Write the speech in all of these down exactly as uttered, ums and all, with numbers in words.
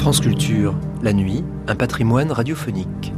France Culture, la nuit, un patrimoine radiophonique.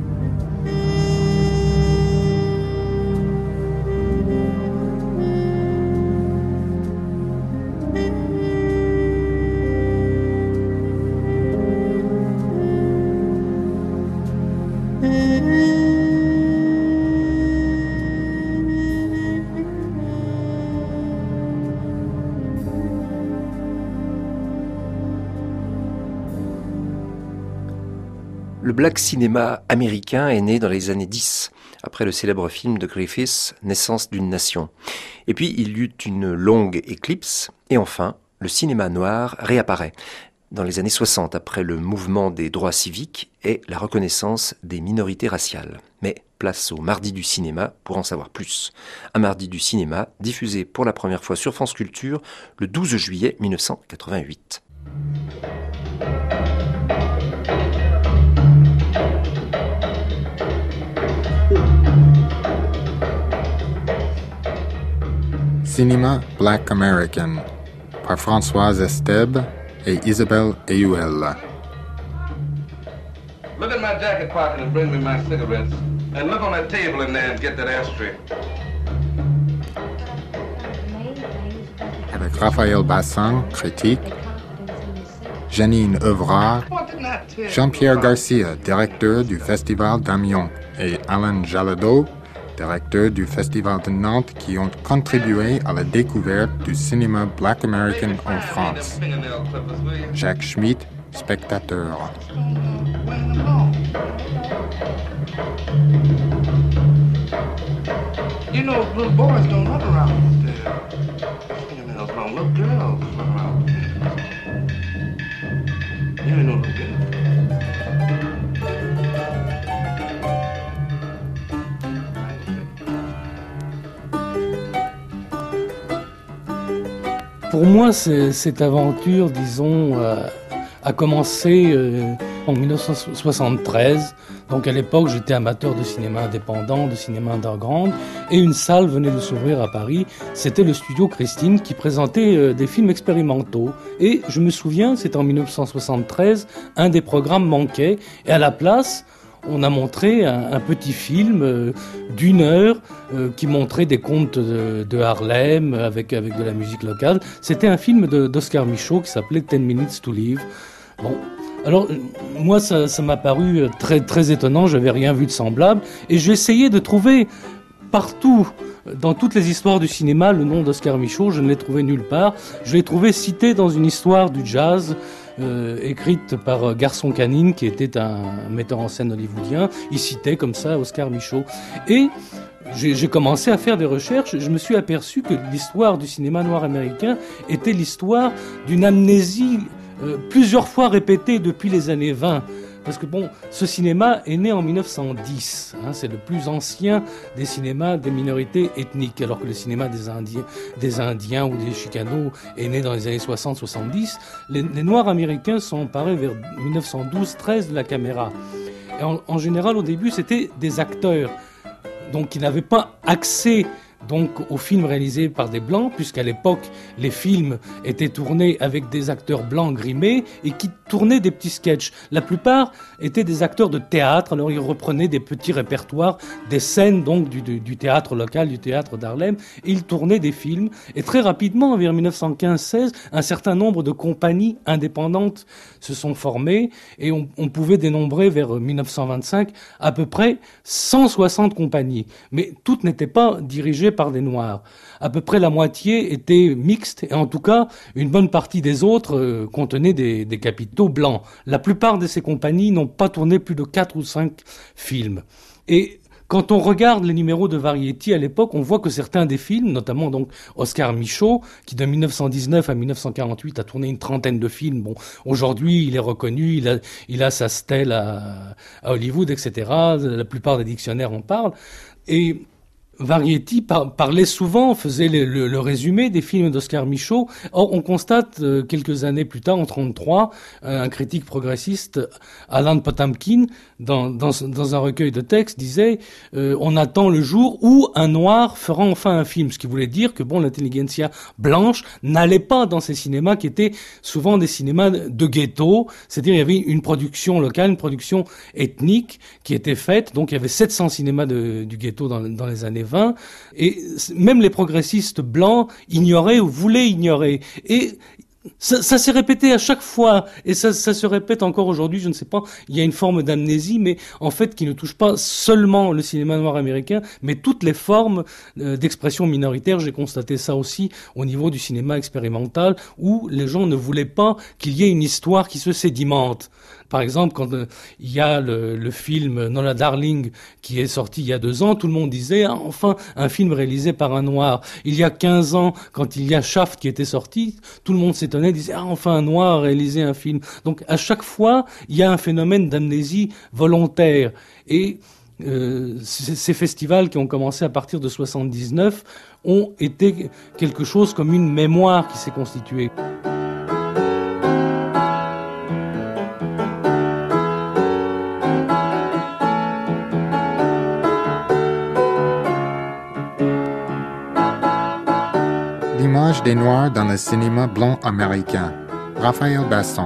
Le black cinéma américain est né dans les années dix, après le célèbre film de Griffith, Naissance d'une nation. Et puis il y eut une longue éclipse, et enfin, le cinéma noir réapparaît dans les années soixante, après le mouvement des droits civiques et la reconnaissance des minorités raciales. Mais place au Mardi du cinéma pour en savoir plus. Un Mardi du cinéma diffusé pour la première fois sur France Culture le douze juillet mille neuf cent quatre-vingt-huit. Cinéma Black American par Françoise Estèbe et Isabelle Ehuel. Look at my jacket pocket and bring me my cigarettes. And look on that table in there and get that ashtray. Avec Raphaël Bassan, critique, Janine Evrard, Jean-Pierre Garcia, directeur du Festival d'Amiens, et Alain Jaladeau, directeur du Festival de Nantes, qui ont contribué à la découverte du cinéma Black American en France. Jacques Schmitt, spectateur. You know, little boys don't run around with their fingernails long. Little girls run around with them. You ain't no little girl. Pour moi, c'est, cette aventure, disons, euh, a commencé euh, en dix-neuf cent soixante-treize. Donc à l'époque, j'étais amateur de cinéma indépendant, de cinéma underground, et une salle venait de s'ouvrir à Paris. C'était le studio Christine qui présentait euh, des films expérimentaux. Et je me souviens, c'était en dix-neuf cent soixante-treize, un des programmes manquait, et à la place, on a montré un, un petit film euh, d'une heure euh, qui montrait des contes de, de Harlem avec, avec de la musique locale. C'était un film de, d'Oscar Micheaux qui s'appelait Ten Minutes to Live. Bon, alors moi ça, ça m'a paru très, très étonnant, j'avais rien vu de semblable et j'ai essayé de trouver partout, dans toutes les histoires du cinéma, le nom d'Oscar Micheaux, je ne l'ai trouvé nulle part. Je l'ai trouvé cité dans une histoire du jazz Euh, écrite par Garçon Canine, qui était un metteur en scène hollywoodien. Il citait comme ça Oscar Micheaux. Et j'ai, j'ai commencé à faire des recherches. Je me suis aperçu que l'histoire du cinéma noir américain était l'histoire d'une amnésie euh, plusieurs fois répétée depuis les années vingt. Parce que bon, ce cinéma est né en dix-neuf cent dix, hein, c'est le plus ancien des cinémas des minorités ethniques, alors que le cinéma des Indiens, des Indiens ou des Chicanos est né dans les années soixante soixante-dix. Les, les Noirs américains sont emparés vers dix-neuf cent douze treize de la caméra. Et en, en général, au début, c'était des acteurs, donc qui n'avaient pas accès donc aux films réalisés par des Blancs, puisqu'à l'époque, les films étaient tournés avec des acteurs blancs grimés et qui tournaient des petits sketchs. La plupart étaient des acteurs de théâtre, alors ils reprenaient des petits répertoires, des scènes donc du, du, du théâtre local, du théâtre d'Harlem, et ils tournaient des films. Et très rapidement, vers dix-neuf cent quinze seize, un certain nombre de compagnies indépendantes se sont formées, et on, on pouvait dénombrer vers dix-neuf cent vingt-cinq à peu près cent soixante compagnies. Mais toutes n'étaient pas dirigées par des Noirs. À peu près la moitié était mixte, et en tout cas, une bonne partie des autres euh, contenaient des, des capitaux blancs. La plupart de ces compagnies n'ont pas tourné plus de quatre ou cinq films. Et quand on regarde les numéros de Variety à l'époque, on voit que certains des films, notamment donc Oscar Micheaux, qui de dix-neuf cent dix-neuf à dix-neuf cent quarante-huit a tourné une trentaine de films. Bon, aujourd'hui, il est reconnu, il a, il a sa stèle à, à Hollywood, et cetera. La plupart des dictionnaires en parlent. Et Variety par, parlait souvent, faisait le, le, le résumé des films d'Oscar Micheaux. Or, on constate euh, quelques années plus tard, en trente-trois, euh, un critique progressiste, Alan Potemkin, dans, dans, dans un recueil de textes, disait euh, « On attend le jour où un noir fera enfin un film », ce qui voulait dire que bon, l'intelligentsia blanche n'allait pas dans ces cinémas qui étaient souvent des cinémas de ghetto, c'est-à-dire il y avait une production locale, une production ethnique qui était faite, donc il y avait sept cents cinémas de, du ghetto dans, dans les années vingt, et même les progressistes blancs ignoraient ou voulaient ignorer. Et ça, ça s'est répété à chaque fois, et ça, ça se répète encore aujourd'hui, je ne sais pas, il y a une forme d'amnésie, mais en fait qui ne touche pas seulement le cinéma noir américain, mais toutes les formes euh, d'expression minoritaire. J'ai constaté ça aussi au niveau du cinéma expérimental, où les gens ne voulaient pas qu'il y ait une histoire qui se sédimente. Par exemple, quand euh, il y a le, le film Nola Darling qui est sorti il y a deux ans, tout le monde disait ah, « enfin, un film réalisé par un noir ». Il y a quinze ans, quand il y a Shaft qui était sorti, tout le monde s'étonnait, disait ah, « enfin, un noir a réalisé un film ». Donc, à chaque fois, il y a un phénomène d'amnésie volontaire. Et euh, c- ces festivals qui ont commencé à partir de soixante-dix-neuf ont été quelque chose comme une mémoire qui s'est constituée. L'image des Noirs dans le cinéma blanc américain. Raphaël Basson.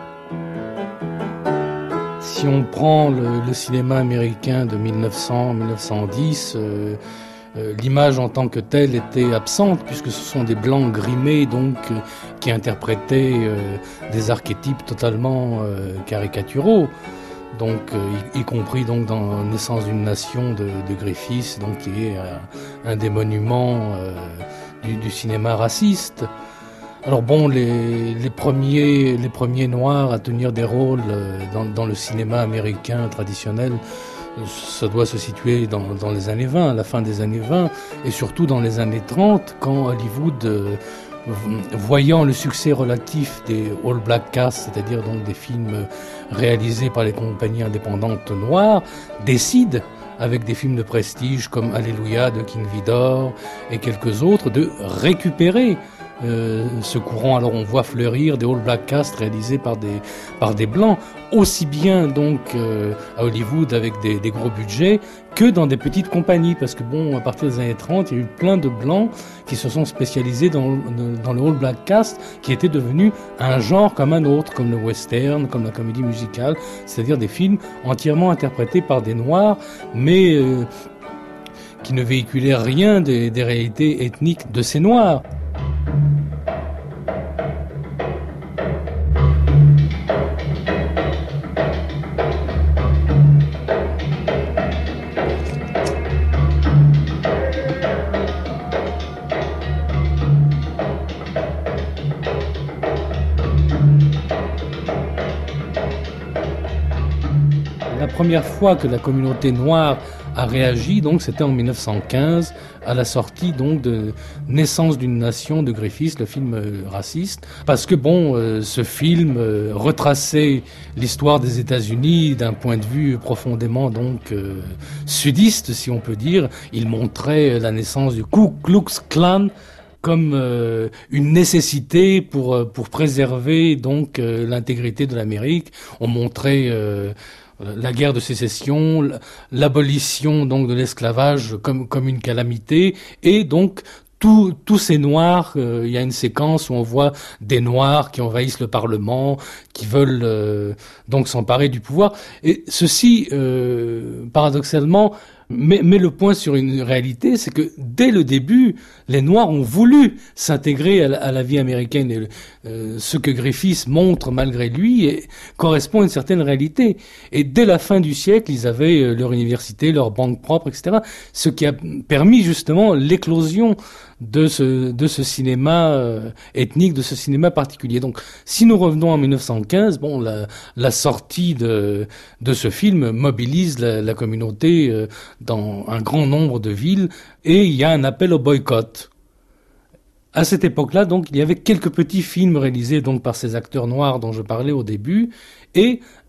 Si on prend le, le cinéma américain de mille neuf cents à mille neuf cent dix, euh, euh, l'image en tant que telle était absente, puisque ce sont des blancs grimés donc euh, qui interprétaient euh, des archétypes totalement euh, caricaturaux. Donc, euh, y, y compris donc dans Naissance d'une nation de, de Griffith, donc qui est euh, un des monuments euh, du, du cinéma raciste. Alors bon, les, les premiers, les premiers noirs à tenir des rôles euh, dans, dans le cinéma américain traditionnel, ça doit se situer dans, dans les années vingt, à la fin des années vingt, et surtout dans les années trente, quand Hollywood, euh, voyant le succès relatif des all black casts, c'est-à-dire donc des films réalisés par les compagnies indépendantes noires, décide, avec des films de prestige comme Alléluia de King Vidor et quelques autres, de récupérer euh, ce courant. Alors on voit fleurir des all black casts réalisés par des par des blancs, aussi bien donc euh, à Hollywood avec des, des gros budgets que dans des petites compagnies, parce que bon, à partir des années trente, il y a eu plein de blancs qui se sont spécialisés dans, dans le all black cast, qui était devenu un genre comme un autre, comme le western, comme la comédie musicale, c'est-à-dire des films entièrement interprétés par des noirs, mais euh, qui ne véhiculaient rien des, des réalités ethniques de ces noirs. La première fois que la communauté noire a réagi, donc, c'était en mille neuf cent quinze, à la sortie donc de Naissance d'une nation de Griffith, le film euh, raciste, parce que bon, euh, ce film euh, retraçait l'histoire des États-Unis d'un point de vue profondément donc euh, sudiste, si on peut dire. Il montrait la naissance du Ku Klux Klan comme euh, une nécessité pour pour préserver donc euh, l'intégrité de l'Amérique. On montrait euh, la guerre de sécession, l'abolition donc de l'esclavage comme comme une calamité, et donc tous tous ces noirs, euh, il y a une séquence où on voit des noirs qui envahissent le Parlement, qui veulent euh, donc s'emparer du pouvoir, et ceci euh, paradoxalement met, met le point sur une réalité, c'est que dès le début, les Noirs ont voulu s'intégrer à la, à la vie américaine, et euh, ce que Griffith montre malgré lui et, correspond à une certaine réalité. Et dès la fin du siècle, ils avaient euh, leur université, leur banque propre, et cetera. Ce qui a permis justement l'éclosion de ce de ce cinéma euh, ethnique, de ce cinéma particulier. Donc, si nous revenons en mille neuf cent quinze, bon, la, la sortie de de ce film mobilise la, la communauté euh, dans un grand nombre de villes, et il y a un appel au boycott. À cette époque-là, donc, il y avait quelques petits films réalisés donc par ces acteurs noirs dont je parlais au début, et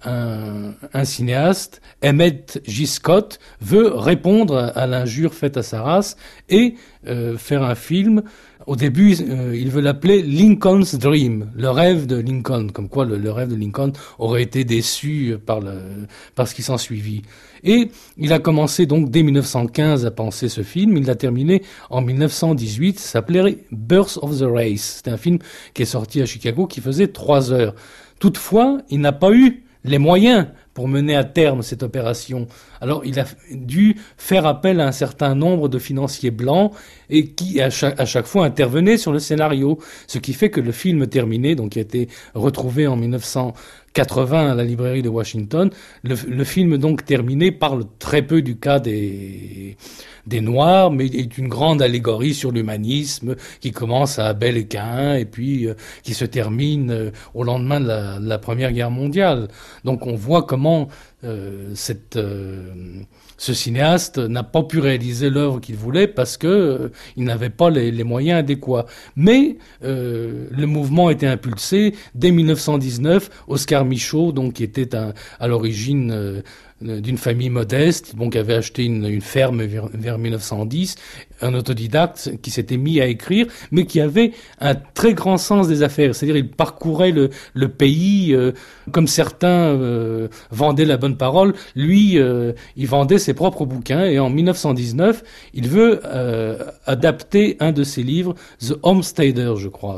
un, un cinéaste, Emmett G. Scott, veut répondre à l'injure faite à sa race et euh, faire un film. Au début, euh, il veut l'appeler Lincoln's Dream, le rêve de Lincoln, comme quoi le, le rêve de Lincoln aurait été déçu par, le, par ce qui s'en suivit. Et il a commencé donc dès mille neuf cent quinze à penser ce film, il l'a terminé en mille neuf cent dix-huit, ça s'appelait Birth of the Race. C'était un film qui est sorti à Chicago qui faisait trois heures. Toutefois, il n'a pas eu les moyens pour mener à terme cette opération. Alors, il a dû faire appel à un certain nombre de financiers blancs et qui, à chaque, à chaque fois, intervenaient sur le scénario. Ce qui fait que le film terminé, donc qui a été retrouvé en mille neuf cent quatre-vingts à la librairie de Washington, le, le film donc terminé parle très peu du cas des, des Noirs, mais est une grande allégorie sur l'humanisme qui commence à Abel et Caïn et puis euh, qui se termine euh, au lendemain de la, de la Première Guerre mondiale. Donc on voit comment euh, cette, euh, ce cinéaste n'a pas pu réaliser l'œuvre qu'il voulait parce que euh, il n'avait pas les, les moyens adéquats. Mais euh, le mouvement était impulsé dès mille neuf cent dix-neuf. Oscar Micheaux, donc qui était un, à l'origine euh, d'une famille modeste, bon, qui avait acheté une, une ferme vers, vers mille neuf cent dix, un autodidacte qui s'était mis à écrire, mais qui avait un très grand sens des affaires. C'est-à-dire, il parcourait le, le pays euh, comme certains euh, vendaient la bonne parole. Lui, euh, il vendait ses propres bouquins. Et en mille neuf cent dix-neuf, il veut euh, adapter un de ses livres, The Homesteader, je crois.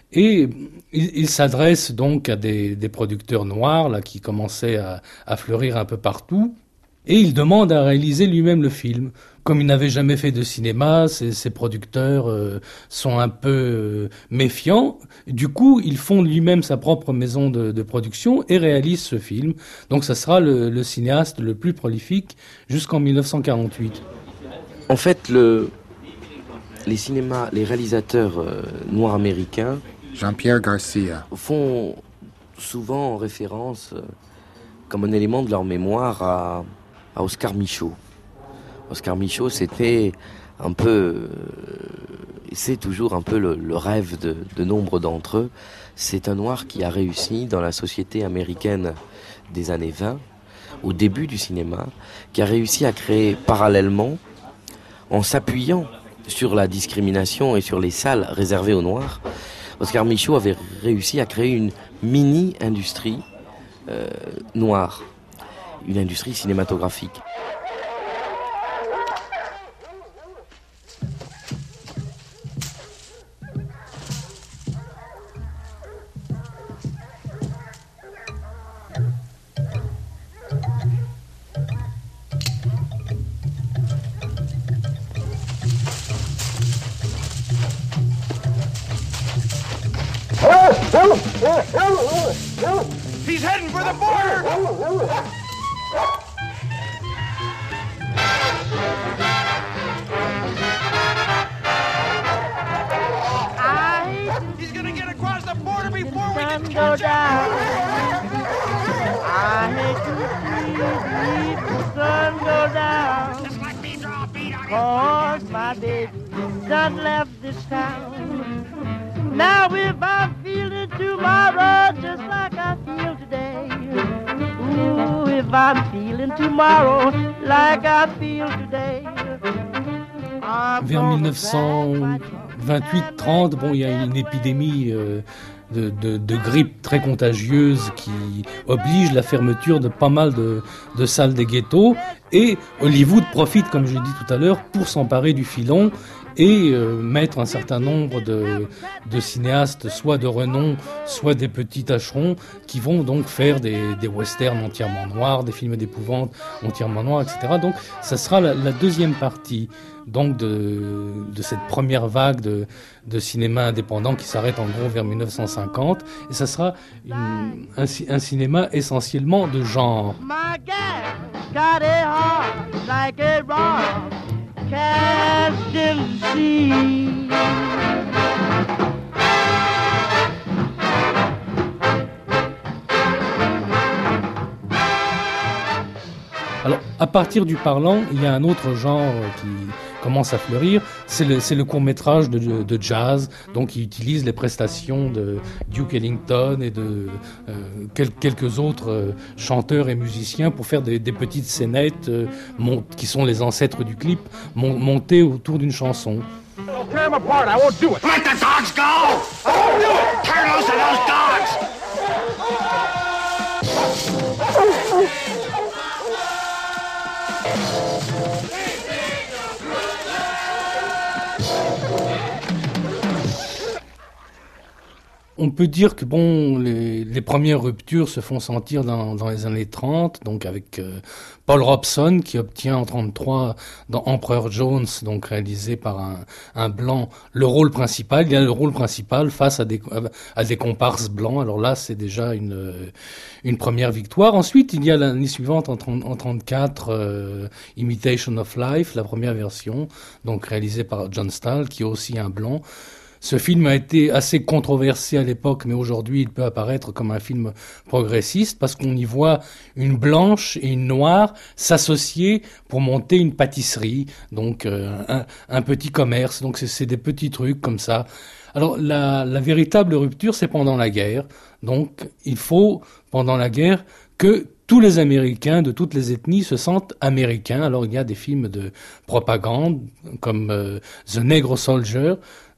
Et il, il s'adresse donc à des, des producteurs noirs là qui commençaient à, à fleurir un peu partout, et il demande à réaliser lui-même le film. Comme il n'avait jamais fait de cinéma, ses, ses producteurs euh, sont un peu euh, méfiants. Du coup, il fonde lui-même sa propre maison de, de production et réalise ce film. Donc, ça sera le, le cinéaste le plus prolifique jusqu'en mille neuf cent quarante-huit. En fait, le, les cinémas, les réalisateurs euh, noirs américains Jean-Pierre Garcia font souvent référence euh, comme un élément de leur mémoire à, à Oscar Micheaux. Oscar Micheaux, c'était un peu, euh, c'est toujours un peu le, le rêve de, de nombre d'entre eux. C'est un noir qui a réussi dans la société américaine des années vingt, au début du cinéma, qui a réussi à créer parallèlement, en s'appuyant sur la discrimination et sur les salles réservées aux Noirs, Oscar Micheaux avait réussi à créer une mini-industrie euh, noire, une industrie cinématographique. He's heading for the border! He's gonna get across the border before we can catch him! I hate to see the sun go down. Just like me, draw a beat on him. Cause my baby done left this town. Now if I'm feeling tomorrow just like I feel today, ooh, if I'm feeling tomorrow like I feel today. Vers mille neuf cent vingt-huit trente, bon, il y a une épidémie euh, de, de, de grippe très contagieuse qui oblige la fermeture de pas mal de, de salles des ghettos, et Hollywood profite, comme je l'ai dit tout à l'heure, pour s'emparer du filon et euh, mettre un certain nombre de, de cinéastes, soit de renom, soit des petits tâcherons, qui vont donc faire des, des westerns entièrement noirs, des films d'épouvante entièrement noirs, et cetera. Donc ça sera la, la deuxième partie donc de, de cette première vague de, de cinéma indépendant qui s'arrête en gros vers mille neuf cent cinquante, et ça sera une, un, un cinéma essentiellement de genre. My gal got a heart like a rock cast in the sea. Alors, à partir du parlant, il y a un autre genre qui, commence à fleurir, c'est le, c'est le court-métrage de, de jazz, donc il utilise les prestations de Duke Ellington et de euh, quel, quelques autres euh, chanteurs et musiciens pour faire des, des petites scénettes euh, mont, qui sont les ancêtres du clip, mon, montées autour d'une chanson. Tear them apart, I won't do it. Let the dogs go! I won't do it! Turn loose of those dogs! On peut dire que bon, les, les premières ruptures se font sentir dans, dans les années trente, donc avec euh, Paul Robeson qui obtient en trente-trois dans Empereur Jones, donc réalisé par un, un blanc, le rôle principal. Il y a le rôle principal face à des, à des comparses blancs. Alors là, c'est déjà une, une première victoire. Ensuite, il y a l'année suivante, en, en trente-quatre, euh, Imitation of Life, la première version, donc réalisée par John Stahl, qui est aussi un blanc. Ce film a été assez controversé à l'époque, mais aujourd'hui il peut apparaître comme un film progressiste parce qu'on y voit une blanche et une noire s'associer pour monter une pâtisserie, donc euh, un, un petit commerce. Donc c'est, c'est des petits trucs comme ça. Alors la, la véritable rupture, c'est pendant la guerre. Donc il faut, pendant la guerre, que tous les Américains de toutes les ethnies se sentent américains. Alors il y a des films de propagande comme euh, The Negro Soldier,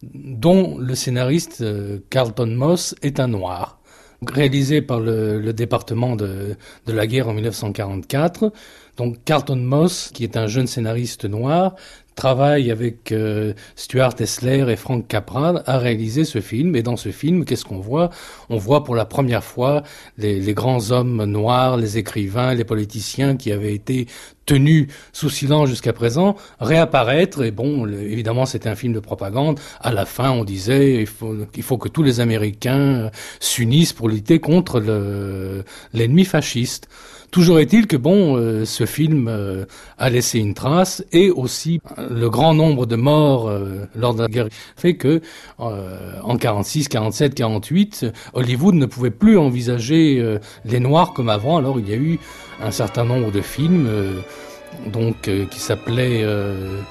dont le scénariste euh, Carlton Moss est un noir, réalisé par le, le département de, de la guerre en dix-neuf cent quarante-quatre. Donc Carlton Moss, qui est un jeune scénariste noir, travaille avec euh, Stuart Hessler et Frank Capra à réaliser ce film. Et dans ce film, qu'est-ce qu'on voit ? On voit pour la première fois les, les grands hommes noirs, les écrivains, les politiciens qui avaient été tenus sous silence jusqu'à présent, réapparaître. Et bon, le, évidemment, c'était un film de propagande. À la fin, on disait il faut, il faut que tous les Américains s'unissent pour lutter contre le, l'ennemi fasciste. Toujours est-il que bon, euh, ce film euh, a laissé une trace, et aussi le grand nombre de morts euh, lors de la guerre fait que euh, en quarante-six, quarante-sept, quarante-huit, Hollywood ne pouvait plus envisager euh, les Noirs comme avant. Alors il y a eu un certain nombre de films euh, donc euh, qui s'appelaient euh,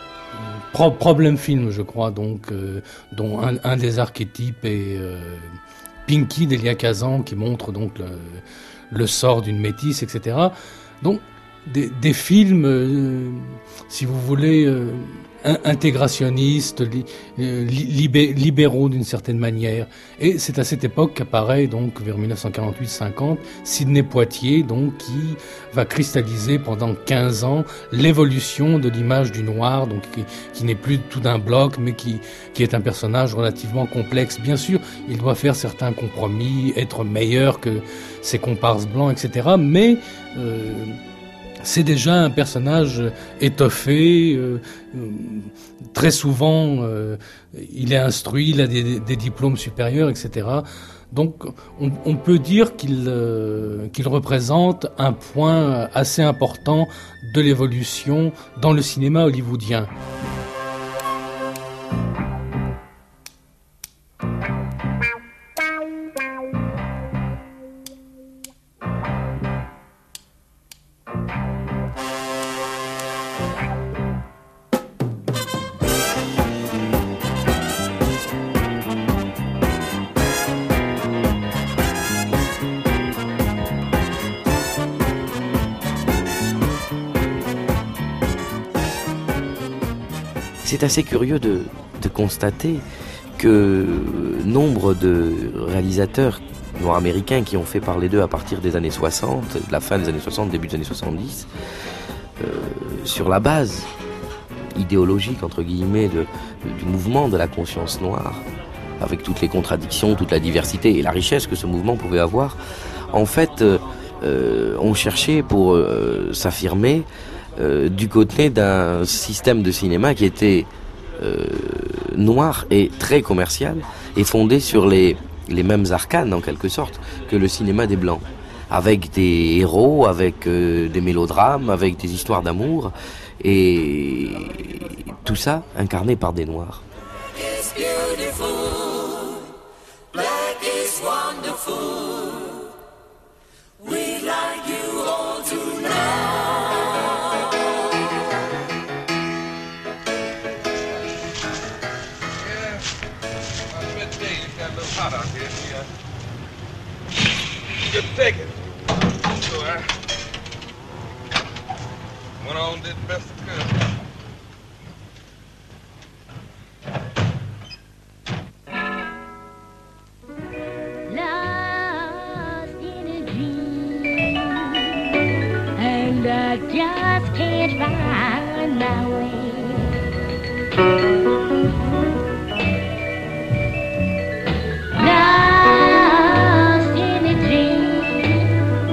Pro- Problem Film, je crois, donc euh, dont un, un des archétypes est euh, Pinky d'Elia Kazan, qui montre donc le le sort d'une métisse, et cetera. Donc, des, des films, euh, si vous voulez, euh, intégrationnistes, li, euh, libé, libéraux d'une certaine manière. Et c'est à cette époque qu'apparaît, donc, vers dix-neuf cent quarante-huit cinquante, Sidney Poitier, donc, qui va cristalliser pendant quinze ans l'évolution de l'image du noir, donc, qui, qui n'est plus tout d'un bloc, mais qui, qui est un personnage relativement complexe. Bien sûr, il doit faire certains compromis, être meilleur que ses comparses blancs, et cetera. Mais euh, c'est déjà un personnage étoffé. Euh, très souvent, euh, il est instruit, il a des, des diplômes supérieurs, et cetera. Donc, on, on peut dire qu'il, euh, qu'il représente un point assez important de l'évolution dans le cinéma hollywoodien. C'est assez curieux de, de constater que nombre de réalisateurs noirs américains qui ont fait parler d'eux à partir des années soixante, de la fin des années soixante, début des années soixante-dix, euh, sur la base idéologique, entre guillemets, de, de, du mouvement de la conscience noire, avec toutes les contradictions, toute la diversité et la richesse que ce mouvement pouvait avoir, en fait, euh, euh, ont cherché pour euh, s'affirmer Euh, du côté d'un système de cinéma qui était euh, noir et très commercial et fondé sur les, les mêmes arcanes en quelque sorte que le cinéma des Blancs, avec des héros, avec euh, des mélodrames, avec des histoires d'amour, et tout ça incarné par des Noirs. It's beautiful, black is wonderful, we'd like you all to know. shot out here. He, uh, couldn't take it. So I went on and did the best I could. Lost in a dream, and I just can't find my way. Lost in a dream,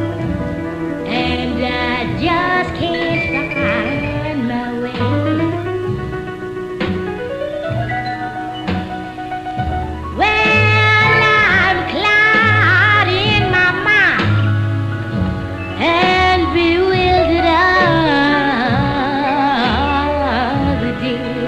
and I just can't find my way. Well, I'm cloud in my mind and bewildered all the day.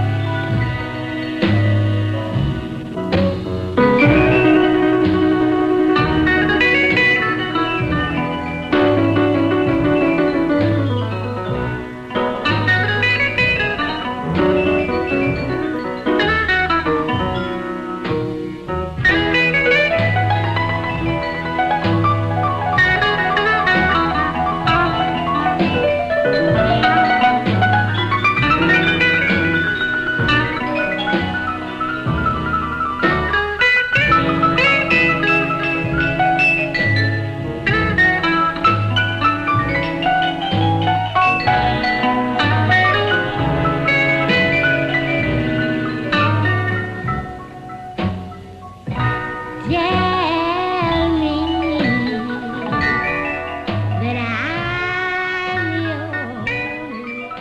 Tell me that I'm yours.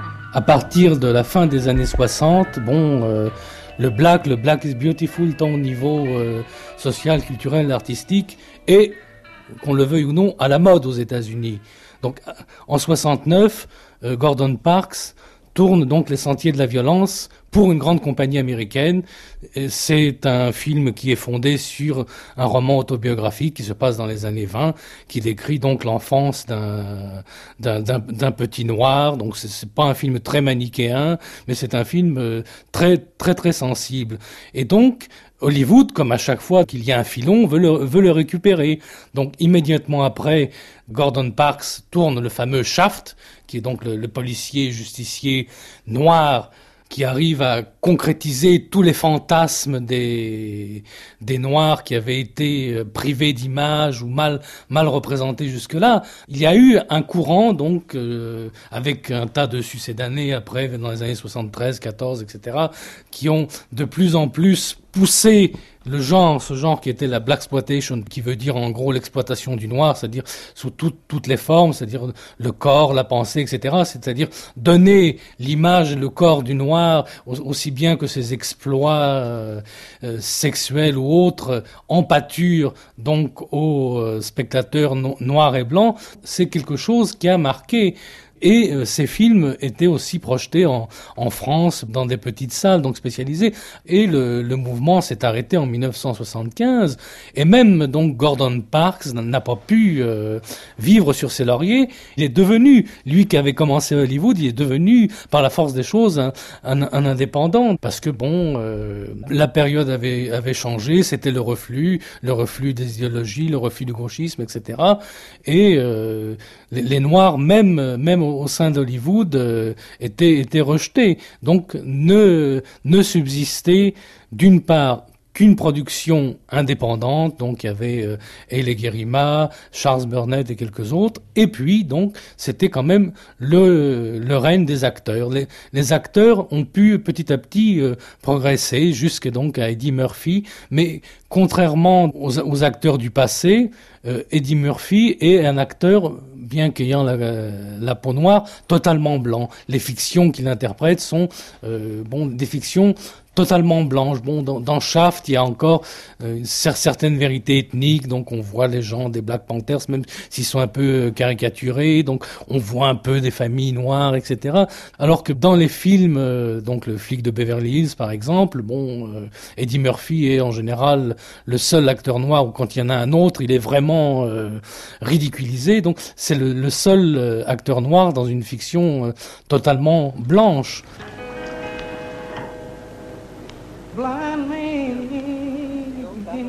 À partir de la fin des années soixante, bon, euh, le black, le black is beautiful, tant au niveau euh, social, culturel, artistique, et, qu'on le veuille ou non, à la mode aux États-Unis. Donc, en soixante-neuf, euh, Gordon Parks tourne donc Les Sentiers de la Violence pour une grande compagnie américaine. Et c'est un film qui est fondé sur un roman autobiographique qui se passe dans les années vingt, qui décrit donc l'enfance d'un, d'un, d'un, d'un petit noir. Donc c'est, c'est pas un film très manichéen, mais c'est un film euh, très, très, très sensible. Et donc, Hollywood, comme à chaque fois qu'il y a un filon, veut le, veut le récupérer. Donc immédiatement après, Gordon Parks tourne le fameux Shaft, qui est donc le, le policier justicier noir qui arrive à concrétiser tous les fantasmes des, des Noirs qui avaient été privés d'image ou mal, mal représentés jusque-là. Il y a eu un courant, donc, euh, avec un tas de succédanés après, dans les années soixante-treize, quatorze, et cetera, qui ont de plus en plus poussé le genre, ce genre qui était la blaxploitation, qui veut dire en gros l'exploitation du noir, c'est-à-dire sous tout, toutes les formes, c'est-à-dire le corps, la pensée, et cetera. C'est-à-dire donner l'image et le corps du noir, aussi bien que ses exploits euh, euh, sexuels ou autres, en pâture donc aux euh, spectateurs no- noirs et blancs. C'est quelque chose qui a marqué. Et euh, ces films étaient aussi projetés en, en France, dans des petites salles donc spécialisées. Et le, le mouvement s'est arrêté en dix-neuf cent soixante-quinze. Et même donc Gordon Parks n'a pas pu euh, vivre sur ses lauriers. Il est devenu, lui qui avait commencé à Hollywood, il est devenu, par la force des choses, un, un, un indépendant. Parce que bon, euh, la période avait, avait changé, c'était le reflux, le reflux des idéologies, le reflux du gauchisme, et cetera. Et euh, les, les Noirs, même, même au sein d'Hollywood, euh, étaient, étaient rejetés. Donc, ne, ne subsistait d'une part qu'une production indépendante, donc il y avait euh, Haile Gerima, Charles Burnett et quelques autres, et puis donc c'était quand même le, le règne des acteurs. Les, les acteurs ont pu petit à petit euh, progresser jusqu'à donc à Eddie Murphy, mais contrairement aux, aux acteurs du passé, euh, Eddie Murphy est un acteur, bien qu'ayant la, la peau noire, totalement blanc. Les fictions qu'il interprète sont euh, bon des fictions totalement blanche. Bon, dans, dans Shaft, il y a encore euh, une certaine vérité ethnique, donc on voit les gens des Black Panthers, même s'ils sont un peu caricaturés, donc on voit un peu des familles noires, et cetera. Alors que dans les films, euh, donc le flic de Beverly Hills, par exemple, bon, euh, Eddie Murphy est en général le seul acteur noir, ou quand il y en a un autre, il est vraiment euh, ridiculisé. Donc c'est le, le seul euh, acteur noir dans une fiction euh, totalement blanche. Blind man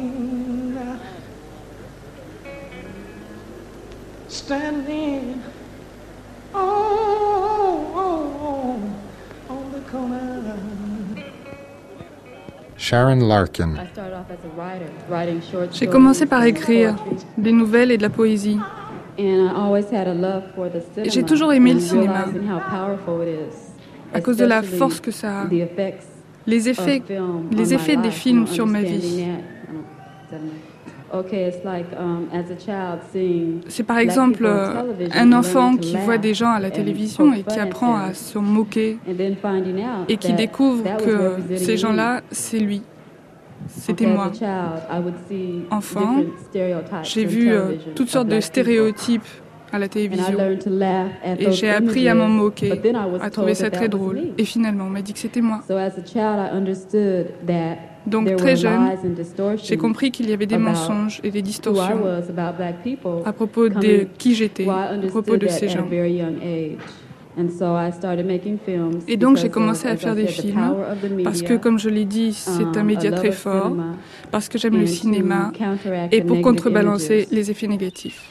standing on, on, on the corner. Sharon Larkin. J'ai commencé par écrire des nouvelles et de la poésie. Et j'ai toujours aimé le cinéma, à cause de la force que ça a, les effets, les effets des films sur ma vie. C'est par exemple un enfant qui voit des gens à la télévision et qui apprend à se moquer et qui découvre que ces gens-là, c'est lui. C'était moi. Enfant, j'ai vu euh, toutes sortes de stéréotypes à la télévision et j'ai appris à m'en moquer, à trouver ça très drôle. Et finalement, on m'a dit que c'était moi. Donc très jeune, j'ai compris qu'il y avait des mensonges et des distorsions à propos de qui j'étais, à propos de ces gens. Et donc j'ai commencé à faire des films parce que, comme je l'ai dit, c'est un média très fort, parce que j'aime le cinéma et pour contrebalancer les effets négatifs.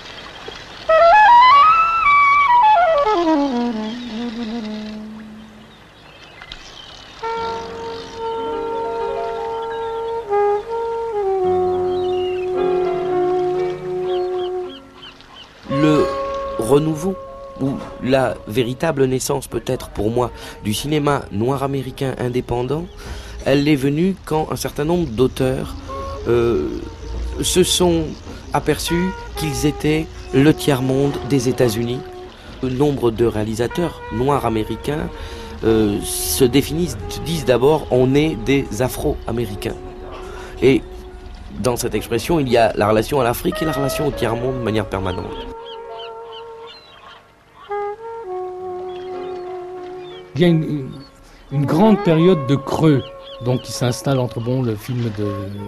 Le renouveau, ou la véritable naissance peut-être pour moi du cinéma noir américain indépendant, elle est venue quand un certain nombre d'auteurs euh, se sont aperçus qu'ils étaient le tiers-monde des États-Unis. Nombre de réalisateurs noirs américains euh, se définissent, disent d'abord on est des Afro-Américains. Et dans cette expression, il y a la relation à l'Afrique et la relation au tiers-monde de manière permanente. Il y a une, une grande période de creux, donc qui s'installe entre bon le film de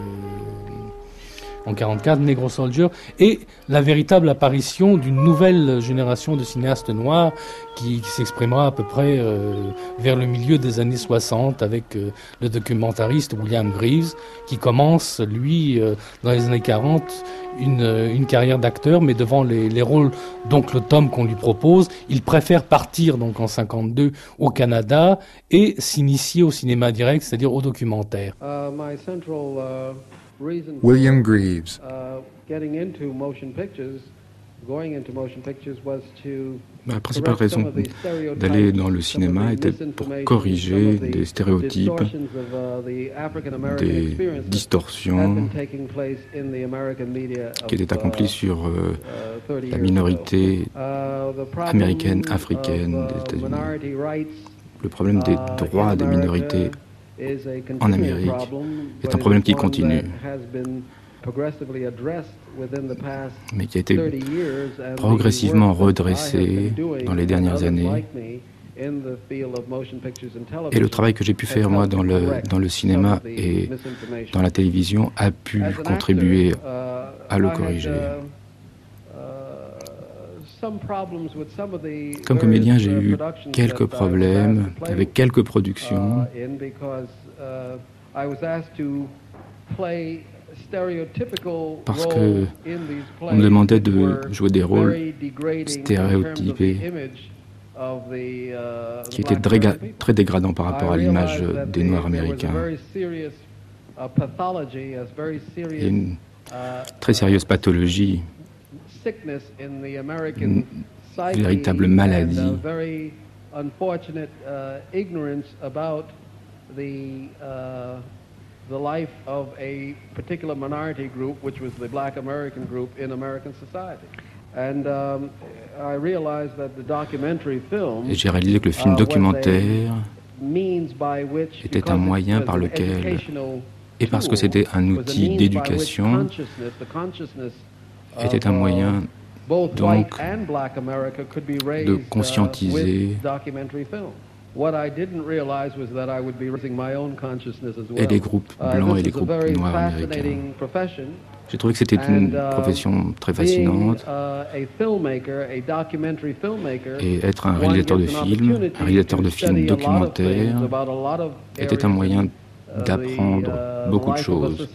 en quarante-quatre, Negro Soldier, et la véritable apparition d'une nouvelle génération de cinéastes noirs qui, qui s'exprimera à peu près euh, vers le milieu des années soixante avec euh, le documentariste William Greaves, qui commence, lui, euh, dans les années quarante, une, une carrière d'acteur, mais devant les, les rôles d'Oncle Tom qu'on lui propose, il préfère partir donc en cinquante-deux au Canada et s'initier au cinéma direct, c'est-à-dire au documentaire. Uh, my central, uh... William Greaves. La principale raison d'aller dans le cinéma était pour corriger des stéréotypes, des distorsions qui étaient accomplies sur euh, la minorité américaine, africaine des États-Unis. Le problème des droits des minorités en Amérique est un problème qui continue, mais qui a été progressivement redressé dans les dernières années. Et le travail que j'ai pu faire, moi, dans le, dans le cinéma et dans la télévision a pu contribuer à le corriger. Comme comédien, j'ai eu quelques problèmes avec quelques productions parce que on me demandait de jouer des rôles stéréotypés qui étaient très, très dégradants par rapport à l'image des Noirs américains. Il y a une très sérieuse pathologie, une véritable maladie the life of a particular minority group, which was the Black American group in American society. And um, I realized that the documentary film, et j'ai réalisé que le film documentaire était un moyen par lequel, et parce que c'était un outil d'éducation, était un moyen donc de conscientiser et les groupes blancs et les groupes noirs américains. J'ai trouvé que c'était une profession très fascinante et être un réalisateur de films, un réalisateur de films documentaires était un moyen d'apprendre beaucoup de choses.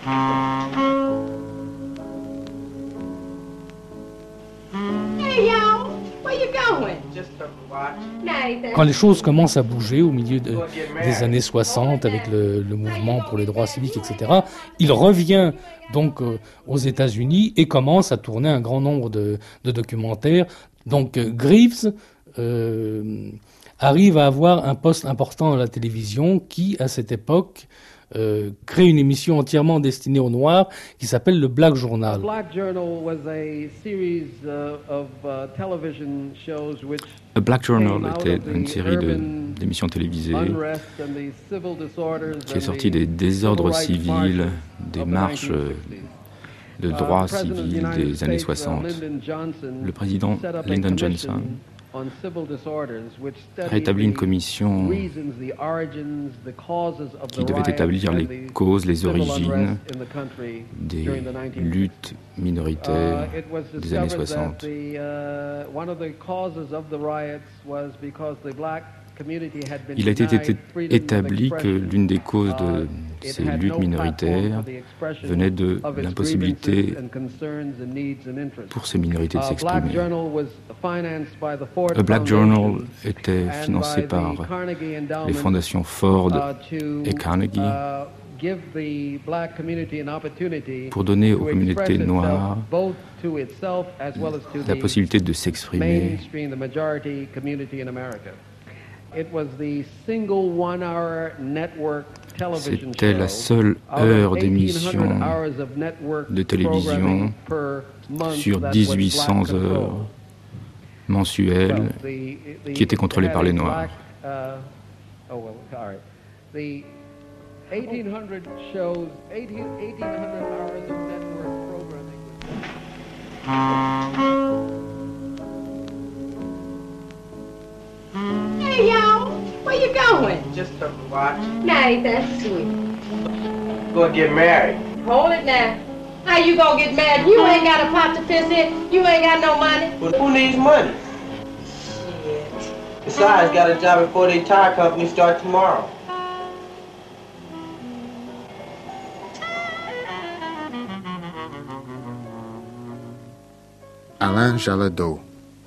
Quand les choses commencent à bouger au milieu de, des années soixante avec le, le mouvement pour les droits civiques, et cetera, il revient donc euh, aux États-Unis et commence à tourner un grand nombre de, de documentaires. Donc euh, Greaves euh, arrive à avoir un poste important à la télévision qui, à cette époque, Euh, crée une émission entièrement destinée aux Noirs qui s'appelle le Black Journal. Le Black Journal était une série de, d'émissions télévisées qui est sortie des désordres civils, des marches de droits civils des années soixante. Le président Lyndon Johnson a établi une commission qui devait établir les causes, les origines des luttes minoritaires des années soixante. Il a été établi que l'une des causes de ces luttes minoritaires venait de l'impossibilité pour ces minorités de s'exprimer. Le Black Journal était financé par les fondations Ford et Carnegie pour donner aux communautés noires la possibilité de s'exprimer. C'était la seule heure d'émission de télévision sur dix-huit cents heures mensuelles qui étaient contrôlées par les Noirs. Hey, y'all, where you going? Just a watch. Now, ain't that sweet? Gonna get married. Hold it now. How you gonna get married? You ain't got a pot to piss in. You ain't got no money. Well, who needs money? Shit. Besides, got a job before the tire company start tomorrow. Alain Jaladeau.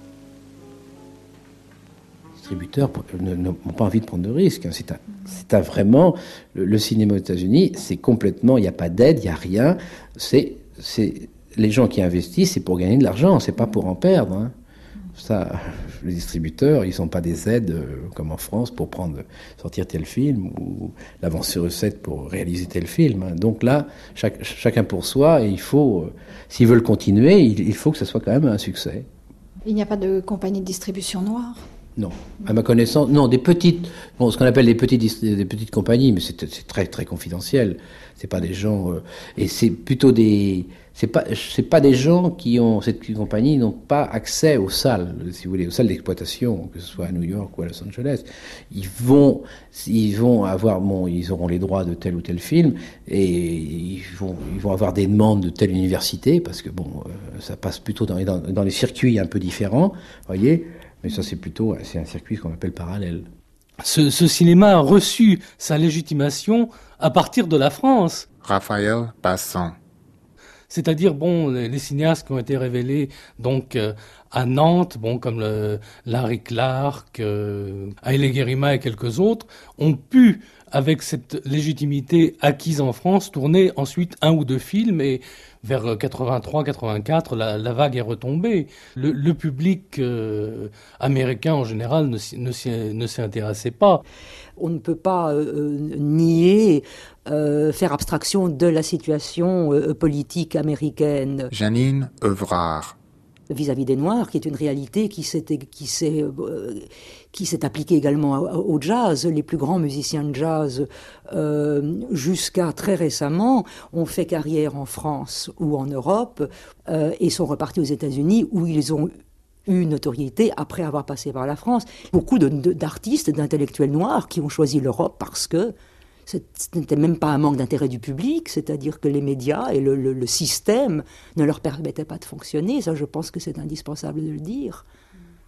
Les distributeurs n'ont pas envie de prendre de risques. C'est un, c'est un vraiment... Le, le cinéma aux États-Unis, c'est complètement... Il n'y a pas d'aide, il n'y a rien. C'est, c'est, les gens qui investissent, c'est pour gagner de l'argent, c'est pas pour en perdre. Hein. Ça, les distributeurs, ils ne sont pas des aides, euh, comme en France, pour prendre, sortir tel film, ou l'avance sur recette pour réaliser tel film. Hein. Donc là, chaque, chacun pour soi, et il faut... Euh, s'ils veulent continuer, il, il faut que ça soit quand même un succès. Il n'y a pas de compagnie de distribution noire ? Non, à ma connaissance, non, des petites, bon, ce qu'on appelle des petites, des petites compagnies, mais c'est, c'est très très confidentiel. C'est pas des gens, euh, et c'est plutôt des, c'est pas, c'est pas des gens qui ont cette compagnie n'ont pas accès aux salles, si vous voulez, aux salles d'exploitation, que ce soit à New York ou à Los Angeles. Ils vont, ils vont avoir, bon, ils auront les droits de tel ou tel film, et ils vont, ils vont avoir des demandes de telle université, parce que bon, euh, ça passe plutôt dans, dans, dans les circuits un peu différents, voyez. Mais ça, c'est plutôt c'est un circuit qu'on appelle parallèle. Ce, ce cinéma a reçu sa légitimation à partir de la France. Raphaël Bassan. C'est-à-dire, bon, les, les cinéastes qui ont été révélés donc euh, à Nantes, bon, comme le, Larry Clark, euh, Haile Gerima et quelques autres, ont pu, avec cette légitimité acquise en France, tourner ensuite un ou deux films et vers quatre-vingt-trois quatre-vingt-quatre, la, la vague est retombée. Le, le public euh, américain, en général, ne, ne, s'y, ne s'y intéressait pas. On ne peut pas euh, nier, euh, faire abstraction de la situation euh, politique américaine. Janine Evrard. Vis-à-vis des Noirs, qui est une réalité qui s'est, qui s'est, euh, qui s'est appliquée également au jazz. Les plus grands musiciens de jazz, euh, jusqu'à très récemment, ont fait carrière en France ou en Europe euh, et sont repartis aux États-Unis où ils ont eu une notoriété après avoir passé par la France. Beaucoup de, de, d'artistes, d'intellectuels noirs qui ont choisi l'Europe parce que ce n'était même pas un manque d'intérêt du public, c'est-à-dire que les médias et le, le, le système ne leur permettaient pas de fonctionner. Ça, je pense que c'est indispensable de le dire.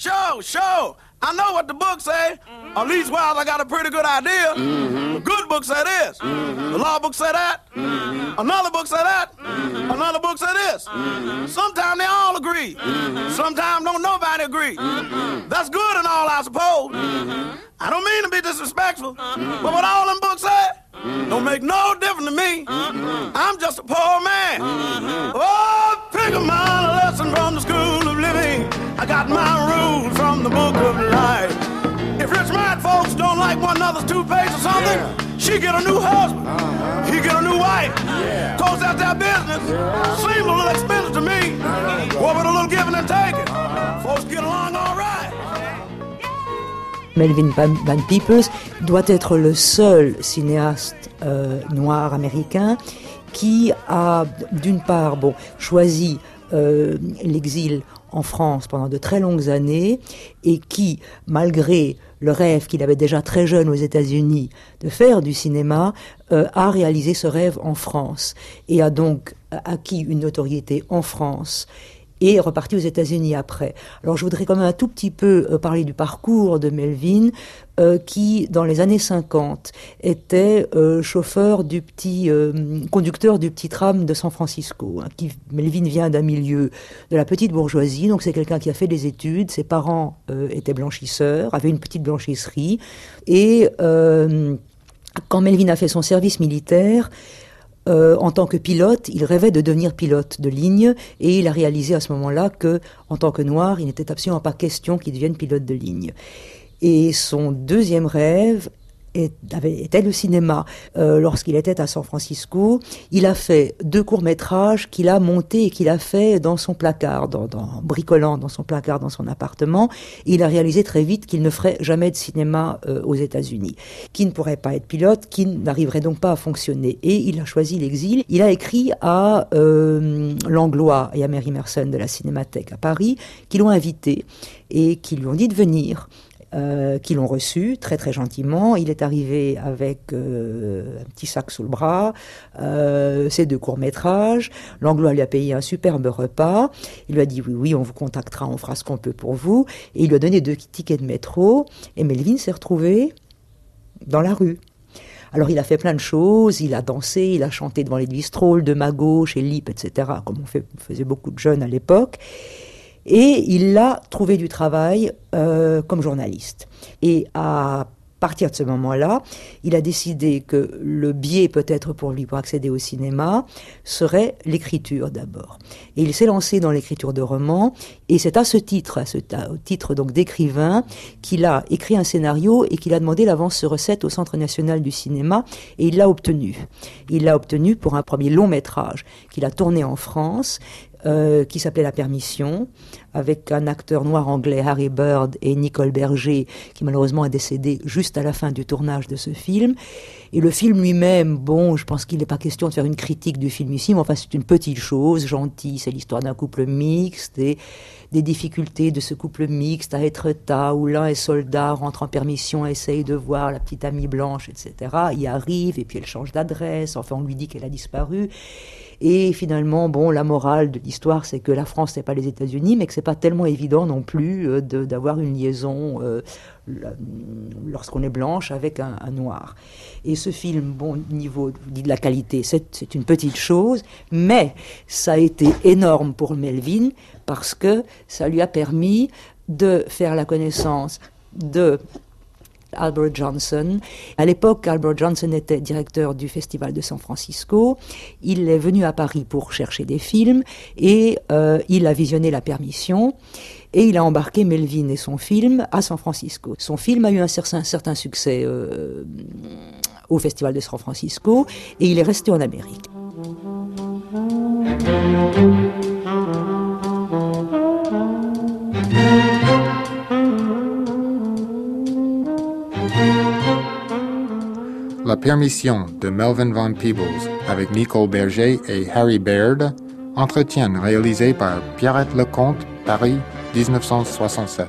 Sure, sure. I know what the book say. Mm-hmm. At least, well, I got a pretty good idea. Mm-hmm. The good book say this. Mm-hmm. The law book say that. Mm-hmm. Another book say that. Mm-hmm. Another book say this. Mm-hmm. Sometimes they all agree. Mm-hmm. Sometimes don't nobody agree. Mm-hmm. That's good and all, I suppose. Mm-hmm. I don't mean to be disrespectful, mm-hmm. but what all them books say mm-hmm. don't make no difference to me. Mm-hmm. I'm just a poor man. Mm-hmm. Oh, pick a mind a lesson from the school of living. I got my rules from the book of life. If rich mad folks don't like one another's toothpaste or something, yeah. she get a new husband, uh-huh. he get a new wife. Yeah. Cause that's their business. Yeah. Seems a little expensive to me. Uh-huh. What with a little giving and taking? Uh-huh. Folks get along all right. Melvin Van, Van Peebles doit être le seul cinéaste euh, noir américain qui a, d'une part, bon, choisi euh, l'exil en France pendant de très longues années et qui, malgré le rêve qu'il avait déjà très jeune aux États-Unis de faire du cinéma, euh, a réalisé ce rêve en France et a donc acquis une notoriété en France et est reparti aux États-Unis après. Alors je voudrais quand même un tout petit peu euh, parler du parcours de Melvin, euh, qui dans les années cinquante était euh, chauffeur du petit, euh, conducteur du petit tram de San Francisco. Hein, qui, Melvin vient d'un milieu de la petite bourgeoisie, donc c'est quelqu'un qui a fait des études. Ses parents euh, étaient blanchisseurs, avaient une petite blanchisserie, et euh, quand Melvin a fait son service militaire, Euh, en tant que pilote, il rêvait de devenir pilote de ligne et il a réalisé à ce moment-là que, en tant que noir, il n'était absolument pas question qu'il devienne pilote de ligne. Et son deuxième rêve était le cinéma. Euh, lorsqu'il était à San Francisco, il a fait deux courts-métrages qu'il a montés et qu'il a fait dans son placard, dans, dans, bricolant dans son placard dans son appartement. Et il a réalisé très vite qu'il ne ferait jamais de cinéma euh, aux États-Unis, qu'il ne pourrait pas être pilote, qu'il n'arriverait donc pas à fonctionner. Et il a choisi l'exil. Il a écrit à euh, Langlois et à Mary Merson de la Cinémathèque à Paris, qui l'ont invité et qui lui ont dit de venir. Euh, qui l'ont reçu très très gentiment. Il est arrivé avec euh, un petit sac sous le bras, euh, ses deux courts-métrages. Langlois lui a payé un superbe repas. Il lui a dit oui, oui, on vous contactera, on fera ce qu'on peut pour vous. Et il lui a donné deux tickets de métro. Et Melvin s'est retrouvé dans la rue. Alors il a fait plein de choses, il a dansé, il a chanté devant les bistrots, de ma gauche et Lip, et cetera, comme on, fait, on faisait beaucoup de jeunes à l'époque. Et il a trouvé du travail euh, comme journaliste. Et à partir de ce moment-là, il a décidé que le biais peut-être pour lui pour accéder au cinéma serait l'écriture d'abord. Et il s'est lancé dans l'écriture de romans, et c'est à ce titre, à ce au titre donc d'écrivain, qu'il a écrit un scénario et qu'il a demandé l'avance sur recette au Centre national du cinéma, et il l'a obtenu. Il l'a obtenu pour un premier long métrage qu'il a tourné en France, Euh, qui s'appelait La Permission, avec un acteur noir anglais, Harry Bird, et Nicole Berger, qui malheureusement est décédé juste à la fin du tournage de ce film. Et le film lui-même, bon, je pense qu'il n'est pas question de faire une critique du film ici, mais enfin c'est une petite chose, gentille, c'est l'histoire d'un couple mixte, et des difficultés de ce couple mixte à être tas, où l'un est soldat, rentre en permission, essaye de voir la petite amie blanche, et cetera. Il arrive, et puis elle change d'adresse, enfin on lui dit qu'elle a disparu. Et finalement, bon, la morale de l'histoire, c'est que la France, c'est pas les États-Unis, mais que c'est pas tellement évident non plus euh, de, d'avoir une liaison euh, lorsqu'on est blanche avec un, un noir. Et ce film, bon, niveau de la qualité, c'est, c'est une petite chose, mais ça a été énorme pour Melvin parce que ça lui a permis de faire la connaissance de Albert Johnson. À l'époque, Albert Johnson était directeur du Festival de San Francisco. Il est venu à Paris pour chercher des films et euh, il a visionné La Permission et il a embarqué Melvin et son film à San Francisco. Son film a eu un certain, un certain succès euh, au Festival de San Francisco et il est resté en Amérique. La Permission de Melvin Van Peebles avec Nicole Berger et Harry Baird, entretien réalisé par Pierrette Lecomte, Paris, dix-neuf cent soixante-sept.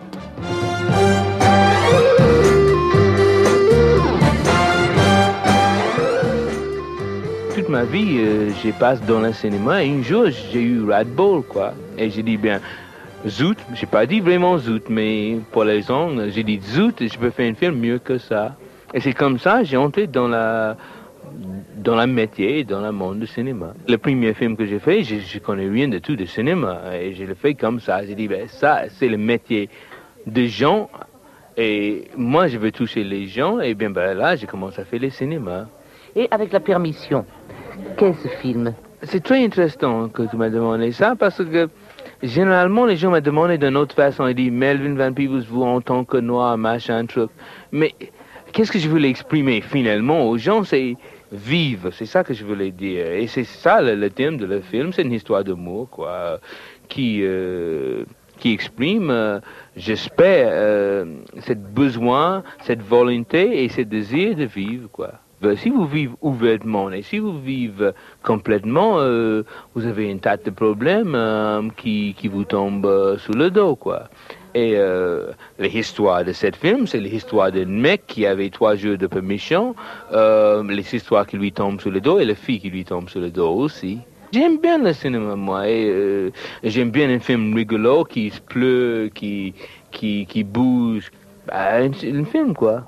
Toute ma vie, euh, j'ai passé dans le cinéma et un jour, j'ai eu Red Bull, quoi. Et j'ai dit, bien, Zout, j'ai pas dit vraiment Zout, mais pour les gens, j'ai dit Zout et je peux faire un film mieux que ça. Et c'est comme ça j'ai entré dans la dans le métier, dans le monde du cinéma. Le premier film que j'ai fait, je, je connais rien de tout du cinéma et je l'ai fait comme ça. J'ai dit, ben, ça, c'est le métier des gens et moi, je veux toucher les gens et bien ben, là, j'ai commencé à faire le cinéma. Et avec la permission, qu'est-ce film? C'est très intéressant que tu m'as demandé ça parce que généralement, les gens m'ont demandé d'une autre façon. Ils disent, Melvin Van Peebles, vous en tant que noir, machin, truc. Mais qu'est-ce que je voulais exprimer finalement aux gens, c'est vivre, c'est ça que je voulais dire. Et c'est ça le, le thème de le film, c'est une histoire d'amour, quoi, qui, euh, qui exprime, euh, j'espère, euh, ce besoin, cette volonté et ce désir de vivre, quoi. Si vous vivez ouvertement et si vous vivez complètement, euh, vous avez une tas de problèmes euh, qui, qui vous tombent euh, sous le dos, quoi. Et euh, l'histoire de cette film, c'est l'histoire d'un mec qui avait trois jours de permission, euh, les histoires qui lui tombent sur le dos et la fille qui lui tombe sur le dos aussi. J'aime bien le cinéma, moi, et euh, j'aime bien un film rigolo qui se pleut, qui, qui, qui bouge. Bah, un, un film, quoi.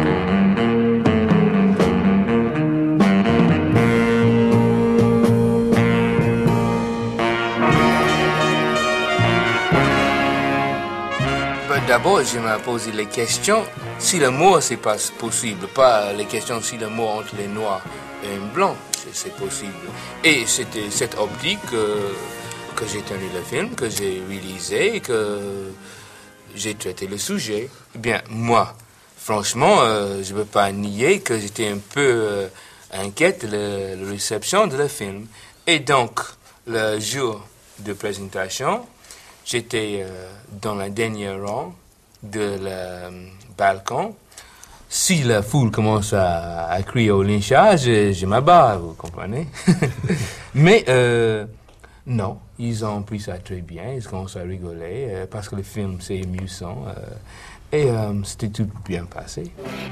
D'abord, je me posé les questions si l'amour c'est pas possible, pas les questions si l'amour entre les noirs et les blancs c'est possible. Et c'était cette optique euh, que j'ai tenu le film, que j'ai réalisé, que j'ai traité le sujet. Eh bien, moi, franchement, euh, je ne peux pas nier que j'étais un peu euh, inquiète de la réception de le film. Et donc, le jour de présentation, j'étais euh, dans le dernier rang de le euh, balcon. Si la foule commence à, à crier au lynchage, je, je m'abats, vous comprenez? Mais euh, non, ils ont pris ça très bien, ils commencent à rigoler euh, parce que le film c'est amusant euh, et euh, c'était tout bien passé.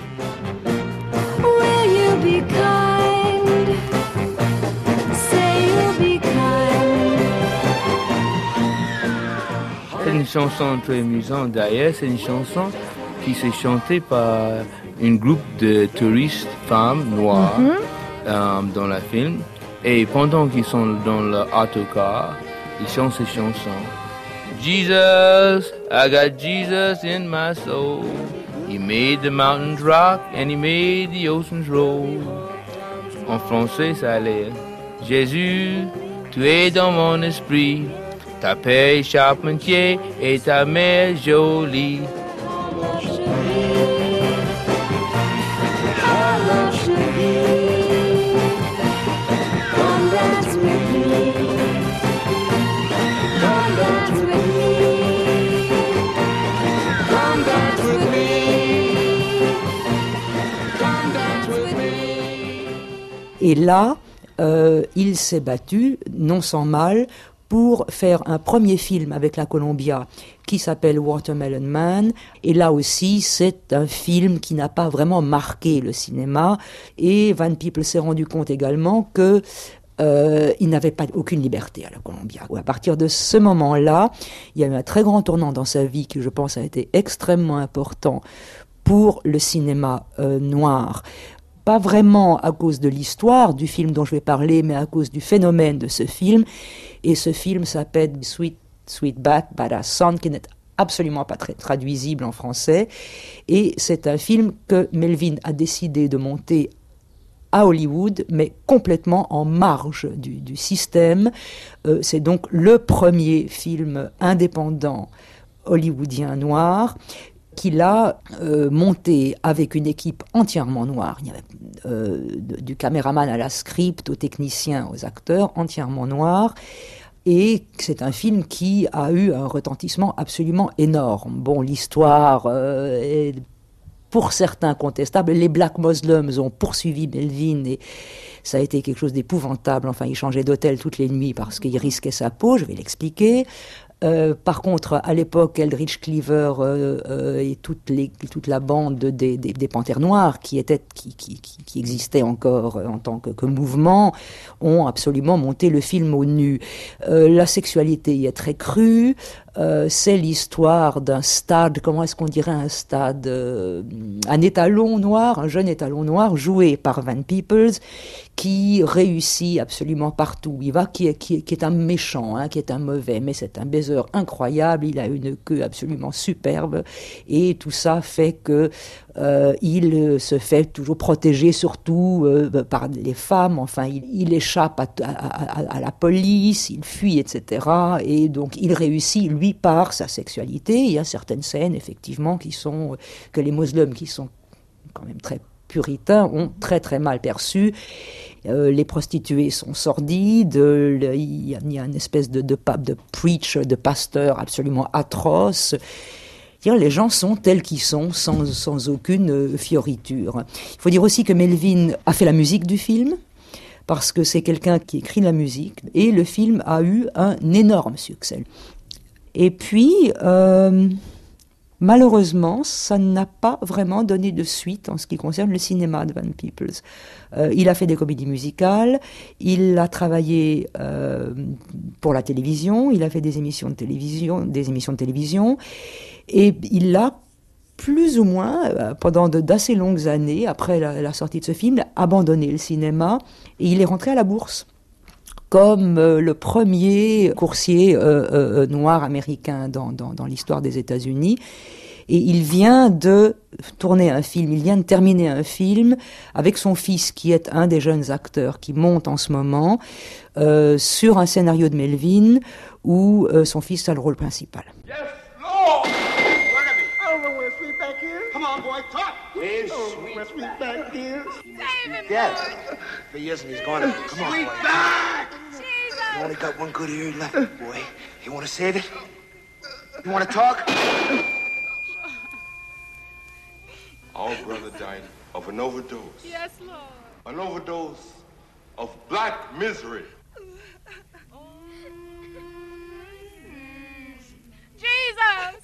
Will you be kind? Say you'll be kind. C'est une chanson très amusante d'ailleurs, c'est une chanson qui s'est chantée par un groupe de touristes femmes noires mm-hmm. euh, dans le film. Et pendant qu'ils sont dans l'autocar, ils chantent ces chansons. Jesus, I got Jesus in my soul. He made the mountains rock and he made the oceans roll. En français, ça allait. Jésus, tu es dans mon esprit. Ta paix charpentier et ta mère jolie. Et là, euh, il s'est battu, non sans mal, pour faire un premier film avec la Columbia qui s'appelle Watermelon Man. Et là aussi, c'est un film qui n'a pas vraiment marqué le cinéma. Et Van Peebles s'est rendu compte également que euh, il n'avait pas aucune liberté à la Columbia. À partir de ce moment-là, il y a eu un très grand tournant dans sa vie qui, je pense, a été extrêmement important pour le cinéma euh, noir. Pas vraiment à cause de l'histoire du film dont je vais parler, mais à cause du phénomène de ce film. Et ce film s'appelle Sweet, Sweetback Badass Son, qui n'est absolument pas très traduisible en français. Et c'est un film que Melvin a décidé de monter à Hollywood, mais complètement en marge du, du système. Euh, c'est donc le premier film indépendant hollywoodien noir qu'il a euh, monté avec une équipe entièrement noire. Il y avait euh, du caméraman à la script, aux techniciens, aux acteurs, entièrement noirs. Et c'est un film qui a eu un retentissement absolument énorme. Bon, l'histoire euh, est pour certains contestable. Les Black Muslims ont poursuivi Melvin et ça a été quelque chose d'épouvantable. Enfin, il changeait d'hôtel toutes les nuits parce qu'il risquait sa peau, je vais l'expliquer. Euh, par contre, à l'époque, Eldridge Cleaver euh, euh, et toute, les, toute la bande des, des, des Panthères Noires qui, étaient, qui, qui, qui, qui existaient encore en tant que, que mouvement ont absolument monté le film au nu. Euh, la sexualité y est très crue. Euh, c'est l'histoire d'un stade, comment est-ce qu'on dirait un stade, euh, un étalon noir, un jeune étalon noir joué par Van Peebles, qui réussit absolument partout où il va, qui est, qui est, qui est un méchant, hein, qui est un mauvais, mais c'est un baiser incroyable, il a une queue absolument superbe, et tout ça fait que euh, il se fait toujours protéger, surtout euh, par les femmes, enfin il, il échappe à, à, à, à la police, il fuit, et cetera. Et donc il réussit, lui, par sa sexualité. Il y a certaines scènes, effectivement, qui sont, que les musulmans, qui sont quand même très puritains, ont très très mal perçues. Euh, les prostituées sont sordides, euh, le, il, y a, il y a une espèce de, de, de, de preacher, de pasteur absolument atroce. Les gens sont tels qu'ils sont, sans, sans aucune fioriture. Il faut dire aussi que Melvin a fait la musique du film, parce que c'est quelqu'un qui écrit la musique, et le film a eu un énorme succès. Et puis, euh, malheureusement, ça n'a pas vraiment donné de suite en ce qui concerne le cinéma de Van Peebles. Euh, il a fait des comédies musicales, il a travaillé euh, pour la télévision, il a fait des émissions de télévision, des émissions de télévision, et il a plus ou moins, euh, pendant de, d'assez longues années, après la, la sortie de ce film, abandonné le cinéma, et il est rentré à la bourse comme euh, le premier coursier euh, euh, noir américain dans, dans, dans l'histoire des États-Unis. Et il vient de tourner un film, il vient de terminer un film avec son fils, qui est un des jeunes acteurs qui monte en ce moment, euh, sur un scénario de Melvin, où euh, son fils a le rôle principal. Yes, Lord! Look at me. I don't know where Sweet back is. Come on, boy, talk. Where's Sweet? Where Sweet back is? Save him, yes. For years and he's gone. Come on, Sweet boy. Back! Jesus! You only got one good ear left, boy. You want to save it? You want to talk? Our brother died of an overdose. Yes, Lord. An overdose of black misery. Jesus!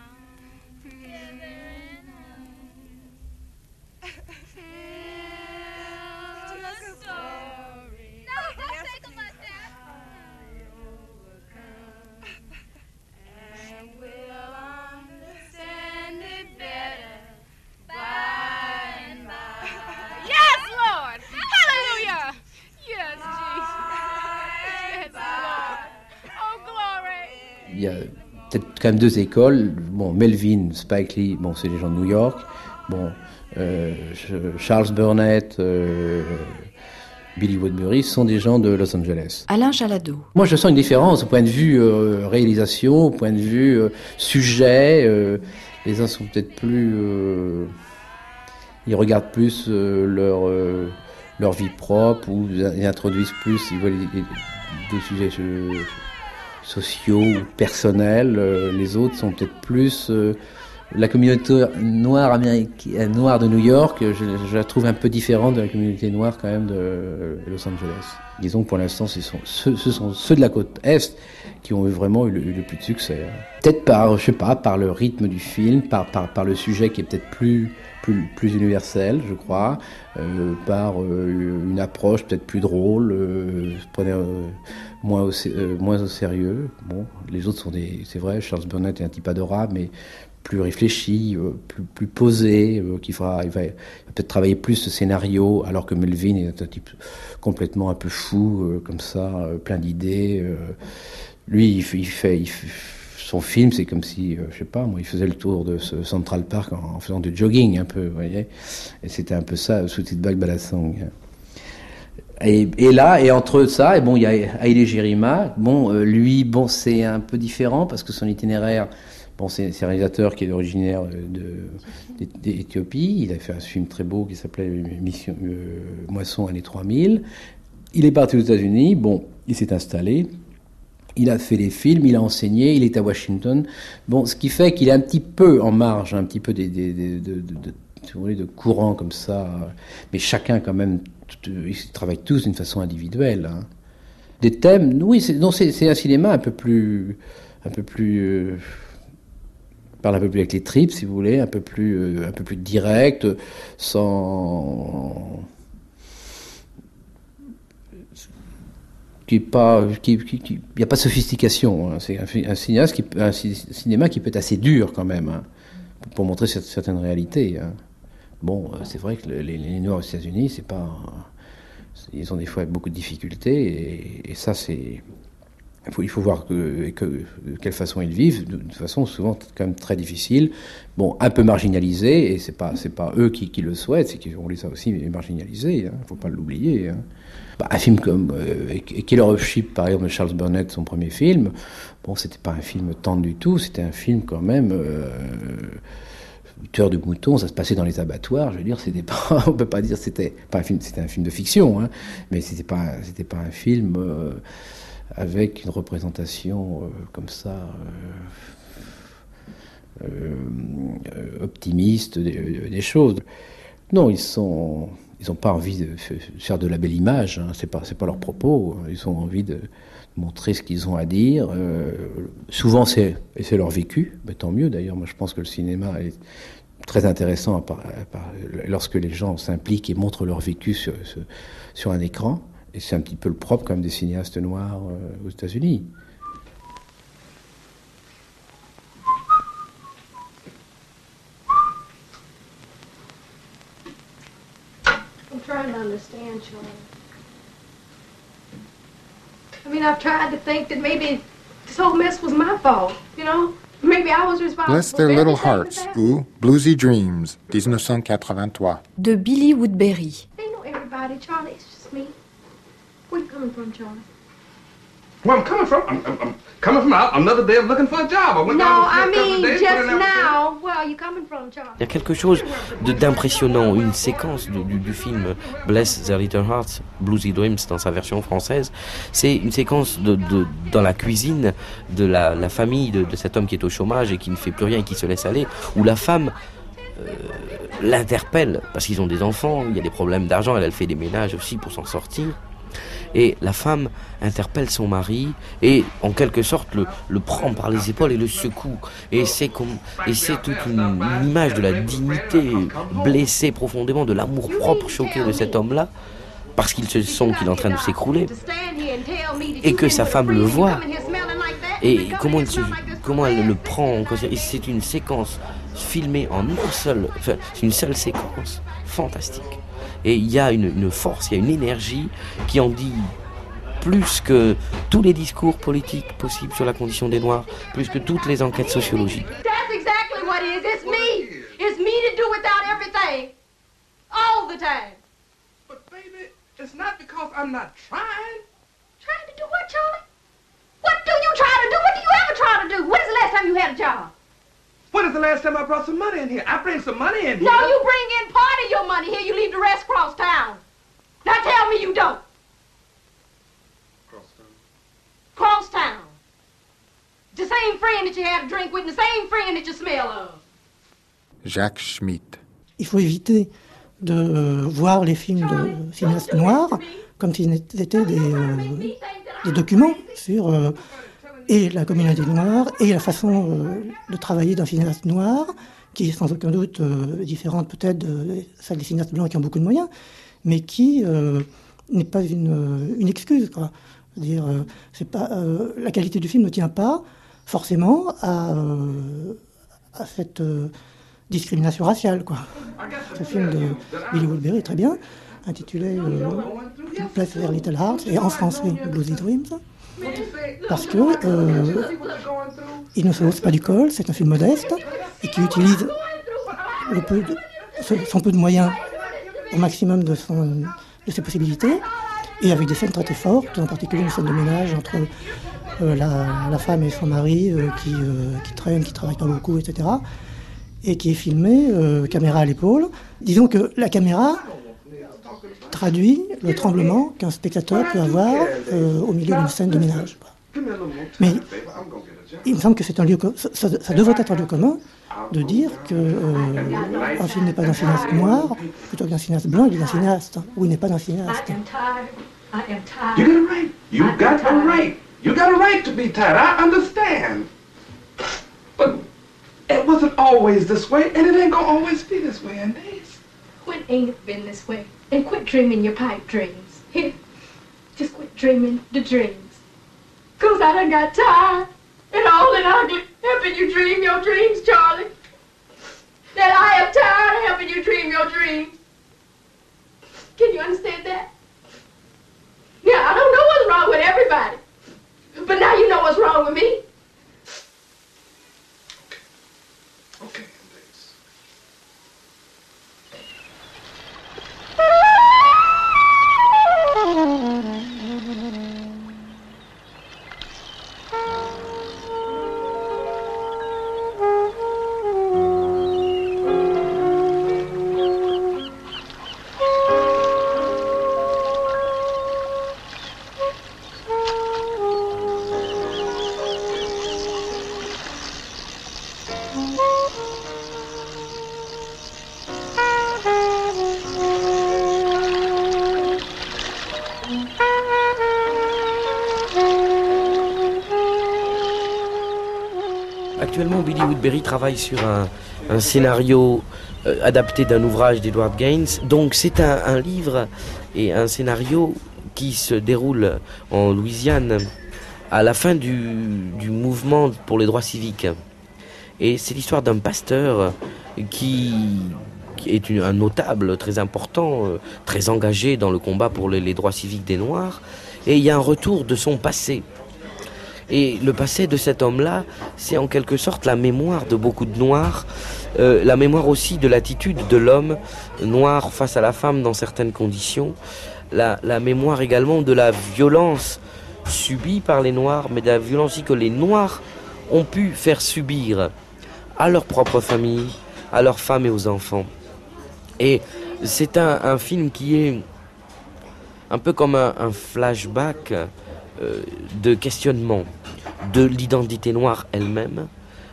Il y a peut-être quand même deux écoles. Bon, Melvin, Spike Lee, bon, c'est les gens de New York. Bon, euh, Charles Burnett, euh, Billy Woodbury sont des gens de Los Angeles. Alain Jalado. Moi, je sens une différence au point de vue euh, réalisation, au point de vue euh, sujet. Euh, les uns sont peut-être plus... Euh, ils regardent plus euh, leur, euh, leur vie propre, ou ils introduisent plus, ils voient les, les, des sujets euh, sociaux ou personnels. Euh, les autres sont peut-être plus... Euh, la communauté noire, américaine, noire de New York, je, je la trouve un peu différente de la communauté noire quand même de Los Angeles. Disons que pour l'instant, ce sont ceux, ce sont ceux de la côte Est qui ont eu vraiment eu le, eu le plus de succès. Peut-être par, je sais pas, par le rythme du film, par, par, par le sujet qui est peut-être plus, plus, plus universel, je crois, euh, par euh, une approche peut-être plus drôle, euh, prenez euh, moins, au, euh, moins au sérieux. Bon, les autres sont des, c'est vrai, Charles Burnett est un type adorable, mais plus réfléchi, euh, plus, plus posé, euh, qu'il fera, il va, il va peut-être travailler plus ce scénario, alors que Melvin est un type complètement un peu fou, euh, comme ça, euh, plein d'idées. Euh, lui, il fait, il fait, il fait son film, c'est comme si, euh, je sais pas, moi, il faisait le tour de ce Central Park en, en faisant du jogging, un peu, vous voyez. Et c'était un peu ça, Sweet Back Balassang. Et, et là, et entre ça, et bon, il y a Haile Gerima. Bon, euh, lui, bon, c'est un peu différent parce que son itinéraire. Bon, c'est, c'est un réalisateur qui est originaire de, d'Éthiopie. Il a fait un film très beau qui s'appelait Mission, euh, Moisson année trois mille. Il est parti aux États-Unis. Bon, il s'est installé. Il a fait des films, il a enseigné, il est à Washington. Bon, ce qui fait qu'il est un petit peu en marge, un petit peu des, des, des, de, de, de, si vous voulez, de courants comme ça. Mais chacun, quand même, ils travaillent tous d'une façon individuelle. Hein. Des thèmes, oui, c'est, non, c'est, c'est un cinéma un peu plus, un peu plus. Euh, parle un peu plus avec les tripes, si vous voulez, un peu plus, euh, un peu plus direct, sans... qui est pas, qui, qui, qui, il n'y a pas de sophistication. Hein. C'est un, un cinéaste, qui, un cinéma qui peut être assez dur quand même, hein, pour, pour montrer certaines réalités. Hein. Bon, c'est vrai que les, les Noirs aux États-Unis, c'est pas, ils ont des fois beaucoup de difficultés, et, et ça c'est. Il faut, il faut voir que, que, de quelle façon ils vivent, de, de façon souvent quand même très difficile, bon, un peu marginalisés, et c'est pas, c'est pas eux qui, qui le souhaitent, c'est qu'on les a aussi marginalisés, il hein, ne faut pas l'oublier. Hein. Bah, un film comme euh, Killer of Sheep, par exemple, de Charles Burnett, son premier film, bon, c'était pas un film tendre du tout, c'était un film quand même... Euh, Tueur de moutons, ça se passait dans les abattoirs. Je veux dire, c'était pas, on peut pas dire c'était pas un film, c'était un film de fiction, hein, mais c'était pas, c'était pas un film euh, avec une représentation euh, comme ça euh, euh, optimiste des, des choses. Non, ils sont, ils ont pas envie de faire de la belle image. Hein, c'est pas, c'est pas leur propos. Ils ont envie de montrer ce qu'ils ont à dire. Euh, souvent, c'est, et c'est leur vécu, mais tant mieux d'ailleurs. Moi, je pense que le cinéma est très intéressant à part, à part, lorsque les gens s'impliquent et montrent leur vécu sur, sur, sur un écran. Et c'est un petit peu le propre quand même des cinéastes noirs euh, aux États-Unis. I'm trying to understand, Charlie. I mean, I've tried to think that maybe this whole mess was my fault, you know? Maybe I was responsible. Bless Their Little Hearts ou Bluesy Dreams, dix-neuf cent quatre-vingt-trois. De Billy Woodbury. They know everybody, Charlie. It's just me. Where you coming from, Charlie? Where I'm coming from? I'm, I'm, I'm coming from out another day of looking for a job. I went No, down I to a couple of mean days, just put in an now. Where are you coming from, Charlie? Il y a quelque chose de, d'impressionnant, une séquence du, du, du film Bless Their Little Hearts, Bluesy Dreams dans sa version française. C'est une séquence de, de, dans la cuisine de la, la famille de, de cet homme qui est au chômage et qui ne fait plus rien et qui se laisse aller, où la femme euh, l'interpelle parce qu'ils ont des enfants, il y a des problèmes d'argent, elle, elle fait des ménages aussi pour s'en sortir. Et la femme interpelle son mari et en quelque sorte le, le prend par les épaules et le secoue. Et c'est, comme, et c'est toute une, une image de la dignité blessée profondément, de l'amour propre choqué de cet homme-là, parce qu'il se sent qu'il est en train de s'écrouler et que sa femme le voit. Et comment, il se, comment elle le prend. Et c'est une séquence filmée en une seule, enfin, c'est une seule séquence fantastique. Et il y a une, une force, il y a une énergie qui en dit plus que tous les discours politiques possibles sur la condition des Noirs, plus que toutes les enquêtes sociologiques. That's exactly what it is. It's me. It's me to do without everything. All the time. But baby, it's not because I'm not trying. Trying to do what, Charlie? What do you try to do? What do you ever try to do? When's the last time you had a job? When is the last time I brought some money in here? I bring some money in here. No, you bring in part of your money here. You leave the rest cross town. Now tell me you don't. Cross town? Cross town. The same friend that you had a drink with and the same friend that you smell of. Jacques Schmitt. Il faut éviter de euh, voir les films de cinéastes noirs comme s'ils étaient des, euh, des documents sur... Euh, et la communauté noire, et la façon euh, de travailler d'un cinéaste noir, qui est sans aucun doute euh, différente peut-être de celle des cinéastes blancs qui ont beaucoup de moyens, mais qui euh, n'est pas une, une excuse, quoi. C'est-à-dire, euh, c'est pas, euh, la qualité du film ne tient pas forcément à, euh, à cette euh, discrimination raciale, quoi. Ce film de Billy Woodbury est très bien, intitulé euh, Bless Their Little Hearts, et en français Bluesy Dreams. Parce que euh, il ne se hausse pas du col, c'est un film modeste et qui utilise le peu de, son peu de moyens au maximum de, son, de ses possibilités, et avec des scènes très très fortes, en particulier une scène de ménage entre euh, la, la femme et son mari euh, qui, euh, qui traînent, qui travaillent pas beaucoup, et cetera, et qui est filmée euh, caméra à l'épaule. Disons que la caméra traduit le tremblement qu'un spectateur peut avoir euh, au milieu d'une scène de ménage. Mais il me semble que c'est un lieu, ça, ça devrait être un lieu commun de dire que euh, un film n'est pas d'un cinéaste noir, plutôt que d'un cinéaste blanc, il est d'un cinéaste, ou il n'est pas d'un cinéaste. You got a right. You got a right. You got a right to be tired. I understand. But it wasn't always this way, and it ain't gonna always be this way, Andy. When ain't it been this way? And quit dreaming your pipe dreams. Here, just quit dreaming the dreams. Cause I done got tired and old and ugly helping you dream your dreams, Charlie. That I am tired of helping you dream your dreams. Can you understand that? Yeah, I don't know what's wrong with everybody. But now you know what's wrong with me. Okay. Actuellement, Billy Woodbury travaille sur un, un scénario euh, adapté d'un ouvrage d'Edward Gaines. Donc c'est un, un livre et un scénario qui se déroule en Louisiane à la fin du, du mouvement pour les droits civiques. Et c'est l'histoire d'un pasteur qui, qui est une, un notable très important, euh, très engagé dans le combat pour les, les droits civiques des Noirs. Et il y a un retour de son passé. Et le passé de cet homme-là, c'est en quelque sorte la mémoire de beaucoup de Noirs, euh, la mémoire aussi de l'attitude de l'homme noir face à la femme dans certaines conditions, la, la mémoire également de la violence subie par les Noirs, mais de la violence aussi que les Noirs ont pu faire subir à leur propre famille, à leurs femmes et aux enfants. Et c'est un, un film qui est un peu comme un, un flashback euh, de questionnement de l'identité noire elle-même,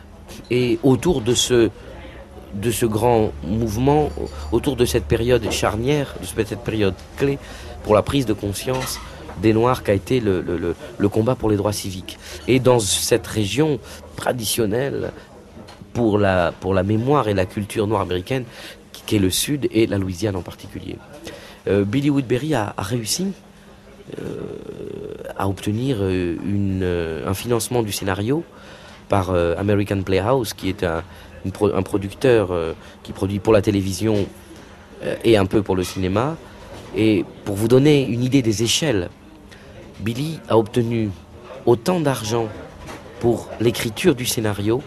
et autour de ce, de ce grand mouvement, autour de cette période charnière, de cette période clé pour la prise de conscience des Noirs qu'a été le, le, le, le combat pour les droits civiques. Et dans cette région traditionnelle pour la, pour la mémoire et la culture noire américaine, qui est le Sud et la Louisiane en particulier. Euh, Billy Woodbury a, a réussi euh, à obtenir une, un financement du scénario par euh, American Playhouse, qui est un, une pro, un producteur euh, qui produit pour la télévision euh, et un peu pour le cinéma. Et pour vous donner une idée des échelles, Billy a obtenu autant d'argent pour l'écriture du scénario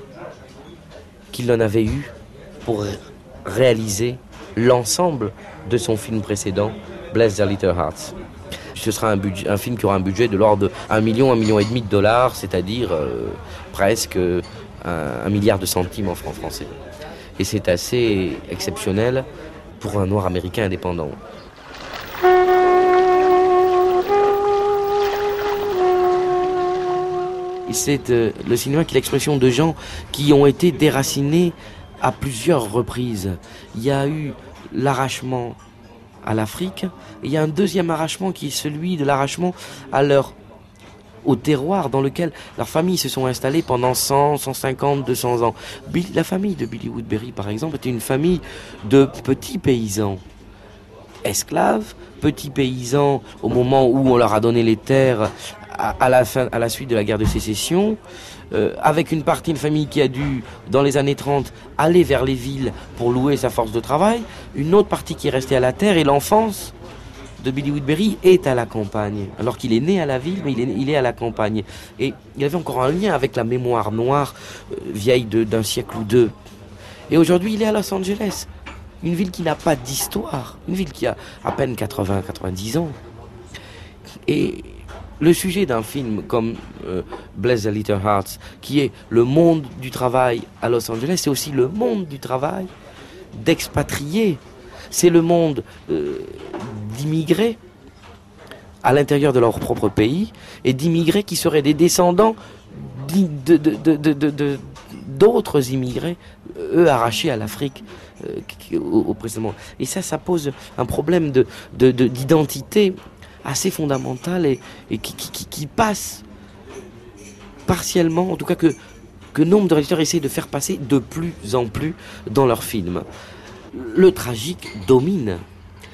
qu'il en avait eu pour réaliser l'ensemble de son film précédent, Bless Their Little Hearts. Ce sera un, budget, un film qui aura un budget de l'ordre de un million, un million et demi de dollars, c'est-à-dire euh, presque un, un milliard de centimes en francs français. Et c'est assez exceptionnel pour un noir américain indépendant. C'est euh, le cinéma qui est l'expression de gens qui ont été déracinés à plusieurs reprises. Il y a eu l'arrachement à l'Afrique, et il y a un deuxième arrachement qui est celui de l'arrachement à leur, au terroir dans lequel leurs familles se sont installées pendant cent, cent cinquante, deux cents ans. Billy, la famille de Billy Woodbury, par exemple, était une famille de petits paysans, esclaves, petits paysans au moment où on leur a donné les terres à, à, la, fin, à la suite de la guerre de sécession, euh, avec une partie de famille qui a dû, dans les années trente, aller vers les villes pour louer sa force de travail, une autre partie qui est restée à la terre, et l'enfance de Billy Woodbury est à la campagne, alors qu'il est né à la ville, mais il est, il est à la campagne. Et il avait encore un lien avec la mémoire noire, euh, vieille de, d'un siècle ou deux. Et aujourd'hui, il est à Los Angeles, une ville qui n'a pas d'histoire, une ville qui a à peine quatre-vingts à quatre-vingt-dix ans. Et le sujet d'un film comme euh, Bless Their Little Hearts, qui est le monde du travail à Los Angeles, c'est aussi le monde du travail d'expatriés. C'est le monde euh, d'immigrés à l'intérieur de leur propre pays, et d'immigrés qui seraient des descendants de, de, de, de, de, de, d'autres immigrés, eux arrachés à l'Afrique euh, au, au précédemment. Et ça, ça pose un problème de, de, de, d'identité assez fondamental, et, et qui, qui, qui passe partiellement, en tout cas que, que nombre de réalisateurs essaient de faire passer de plus en plus dans leurs films. Le tragique domine.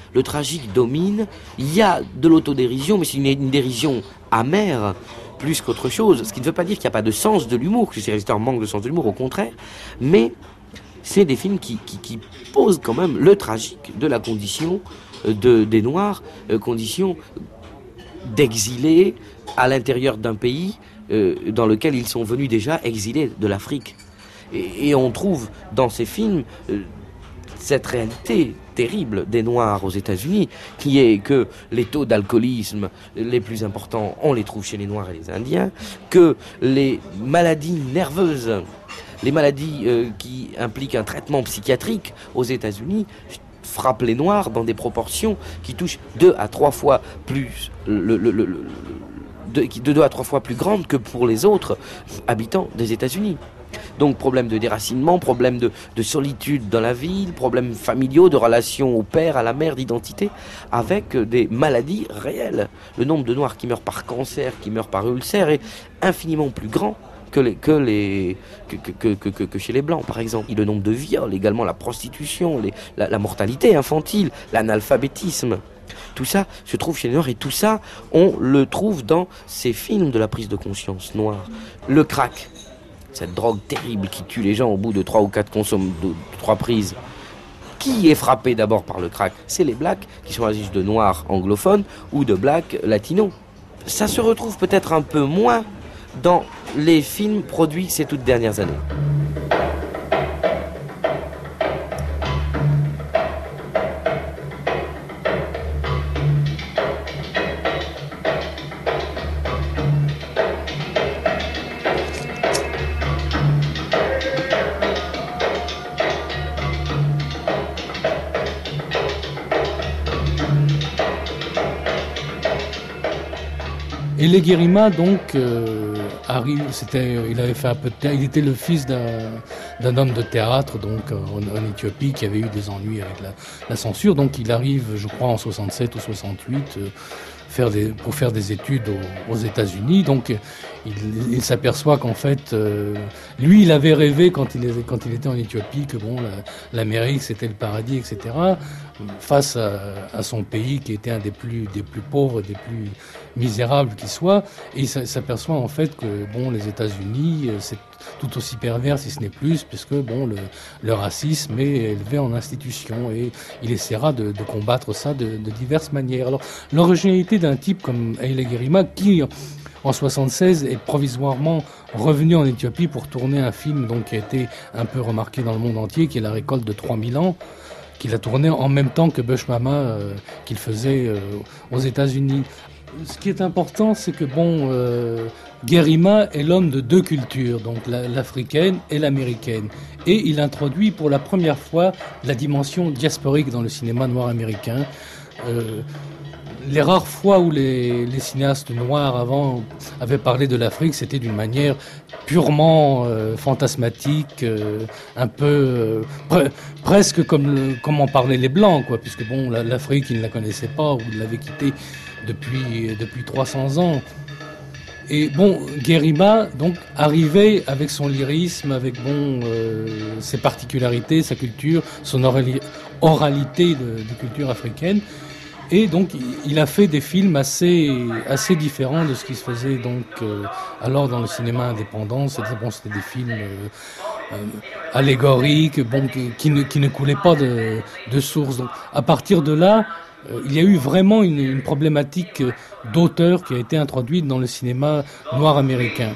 le tragique domine. Il y a de l'autodérision, mais c'est une, une dérision amère, plus qu'autre chose. Ce qui ne veut pas dire qu'il n'y a pas de sens de l'humour, que ces réalisateurs manquent de sens de l'humour, au contraire. Mais c'est des films qui, qui, qui posent quand même le tragique de la condition de, des Noirs, euh, condition d'exilés à l'intérieur d'un pays euh, dans lequel ils sont venus déjà exilés de l'Afrique. Et, et on trouve dans ces films euh, cette réalité terrible des Noirs aux États-Unis, qui est que les taux d'alcoolisme les plus importants, on les trouve chez les Noirs et les Indiens, que les maladies nerveuses, les maladies euh, qui impliquent un traitement psychiatrique aux États-Unis frappent les Noirs dans des proportions qui touchent deux à trois fois plus le, le, le, le, de, de deux à trois fois plus grandes que pour les autres habitants des États-Unis. Donc problème de déracinement, problème de, de solitude dans la ville, problèmes familiaux, de relations au père, à la mère, d'identité, avec des maladies réelles. Le nombre de Noirs qui meurent par cancer, qui meurent par ulcère est infiniment plus grand que, les, que, les, que, que, que, que, que chez les Blancs, par exemple. Et le nombre de viols, également la prostitution, les, la, la mortalité infantile, l'analphabétisme. Tout ça se trouve chez les Noirs et tout ça, on le trouve dans ces films de la prise de conscience noire. Le crack, cette drogue terrible qui tue les gens au bout de trois ou quatre consommes, de, de trois prises. Qui est frappé d'abord par le crack? C'est les blacks qui sont choisissent de noirs anglophones ou de blacks latinos. Ça se retrouve peut-être un peu moins dans les films produits ces toutes dernières années. Elie Guerima, donc, euh, arrive, c'était, il avait fait un peu de théâtre, il était le fils d'un, d'un homme de théâtre, donc, en, en Éthiopie, qui avait eu des ennuis avec la, la censure, donc il arrive, je crois, en soixante-sept ou soixante-huit, euh, faire des, pour faire des études aux, aux États-Unis. Donc, il, il s'aperçoit qu'en fait, euh, lui, il avait rêvé quand il, quand il était en Éthiopie que bon, la, l'Amérique c'était le paradis, et cetera. Face à, à son pays qui était un des plus, des plus pauvres, des plus misérables qui soit, et il s'aperçoit en fait que bon, les États-Unis, c'est tout aussi pervers si ce n'est plus, puisque bon, le, le racisme est élevé en institution, et il essaiera de, de combattre ça de, de diverses manières. Alors, l'originalité d'un type comme Elie Guerima, qui en soixante-seize est provisoirement revenu en Éthiopie pour tourner un film donc, qui a été un peu remarqué dans le monde entier, qui est La récolte de trois mille ans, qu'il a tourné en même temps que Bush Mama, euh, qu'il faisait euh, aux États-Unis. Ce qui est important, c'est que bon, euh, Guerima est l'homme de deux cultures, donc la, l'africaine et l'américaine. Et il introduit pour la première fois la dimension diasporique dans le cinéma noir américain. Euh, les rares fois où les, les cinéastes noirs avant avaient parlé de l'Afrique, c'était d'une manière purement euh, fantasmatique, euh, un peu euh, pre- presque comme, le, comme en parlaient les Blancs, quoi, puisque bon, la, l'Afrique, ils ne la connaissaient pas ou ils l'avaient quittée depuis, depuis trois cents ans. Et bon, Guerima, donc, arrivait avec son lyrisme, avec bon, euh, ses particularités, sa culture, son orali- oralité de, de culture africaine. Et donc, il a fait des films assez, assez différents de ce qui se faisait donc euh, alors dans le cinéma indépendant. C'était, bon, c'était des films euh, euh, allégoriques, bon, qui, qui, ne, qui ne coulaient pas de, de source. Donc, à partir de là, euh, il y a eu vraiment une, une problématique d'auteur qui a été introduite dans le cinéma noir américain.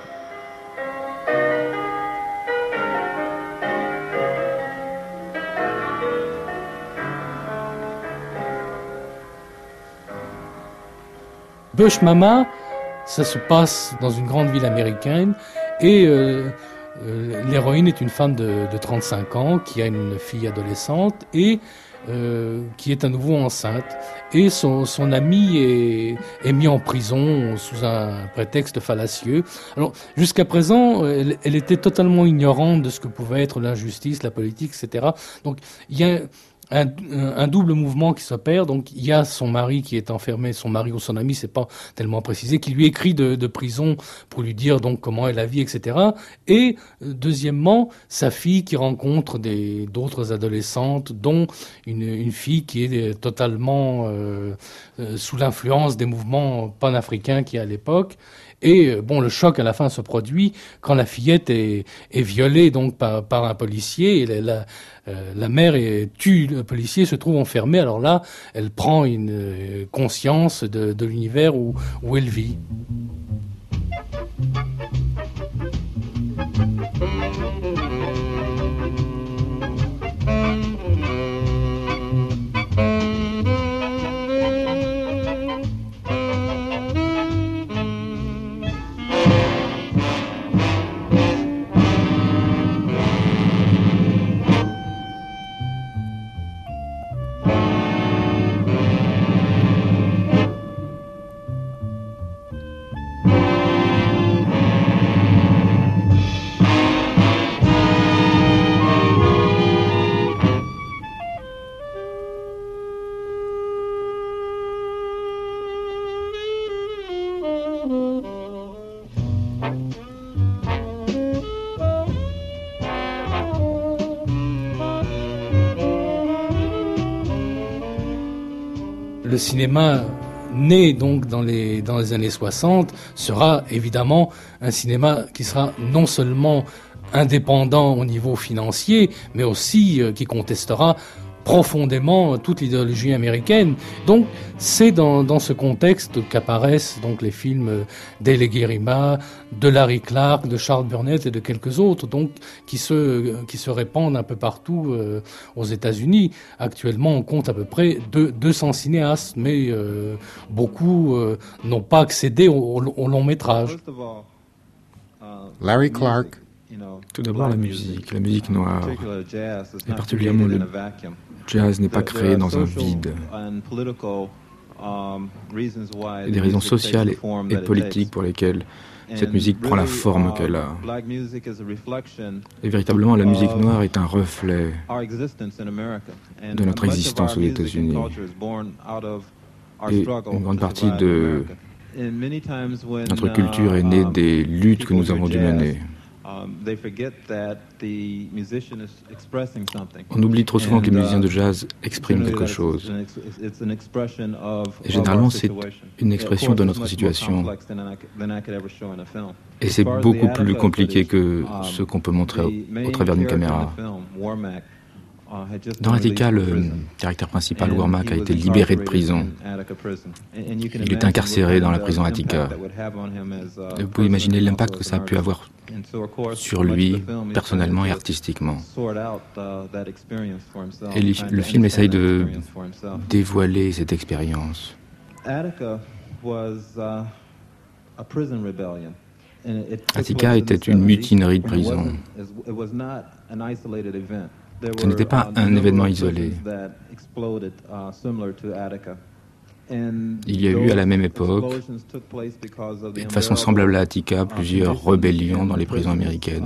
Bush Mama, ça se passe dans une grande ville américaine et euh, euh, l'héroïne est une femme de, de trente-cinq ans qui a une fille adolescente et euh, qui est à nouveau enceinte. Et son, son ami est, est mis en prison sous un prétexte fallacieux. Alors, jusqu'à présent, elle, elle était totalement ignorante de ce que pouvait être l'injustice, la politique, et cetera. Donc, il y a un, un double mouvement qui s'opère. Donc il y a son mari qui est enfermé, son mari ou son ami, c'est pas tellement précisé, qui lui écrit de, de prison pour lui dire donc comment est la vie, et cetera. Et deuxièmement, sa fille qui rencontre des d'autres adolescentes, dont une, une fille qui est totalement euh, euh, sous l'influence des mouvements panafricains qu'il y a à l'époque. Et bon, le choc à la fin se produit quand la fillette est, est violée donc par, par un policier. Et la, la, euh, la mère est, tue le policier, se trouve enfermée. Alors là, elle prend une euh, conscience de, de l'univers où, où elle vit. Le cinéma né donc dans les, dans les années soixante sera évidemment un cinéma qui sera non seulement indépendant au niveau financier, mais aussi euh, qui contestera profondément toute l'idéologie américaine. Donc c'est dans, dans ce contexte qu'apparaissent donc les films d'El Guerima, de Larry Clark, de Charles Burnett et de quelques autres, donc qui se qui se répandent un peu partout euh, aux États-Unis. Actuellement, on compte à peu près deux, deux cents cinéastes, mais euh, beaucoup euh, n'ont pas accédé au, au, au long métrage. Larry Clark. Tout d'abord la musique, la musique noire, et particulièrement le jazz n'est pas créé dans un vide. Il y a des raisons sociales et politiques pour lesquelles cette musique prend la forme qu'elle a. Et véritablement, la musique noire est un reflet de notre existence aux États-Unis. Et une grande partie de notre culture est née des luttes que nous avons dû mener. On oublie trop souvent que les musiciens de jazz expriment quelque chose. Et généralement, c'est une expression de notre situation. Et c'est beaucoup plus compliqué que ce qu'on peut montrer au, au travers d'une caméra. Dans Attica, le caractère principal, Wormack, a été libéré de prison. Il est incarcéré dans la prison Attica. Et vous pouvez imaginer l'impact que ça a pu avoir sur lui, personnellement et artistiquement. Et le film essaye de dévoiler cette expérience. Attica était une mutinerie de prison. Ce n'était pas un événement isolé. Il y a eu à la même époque, et de façon semblable à Attica, plusieurs rébellions dans les prisons américaines.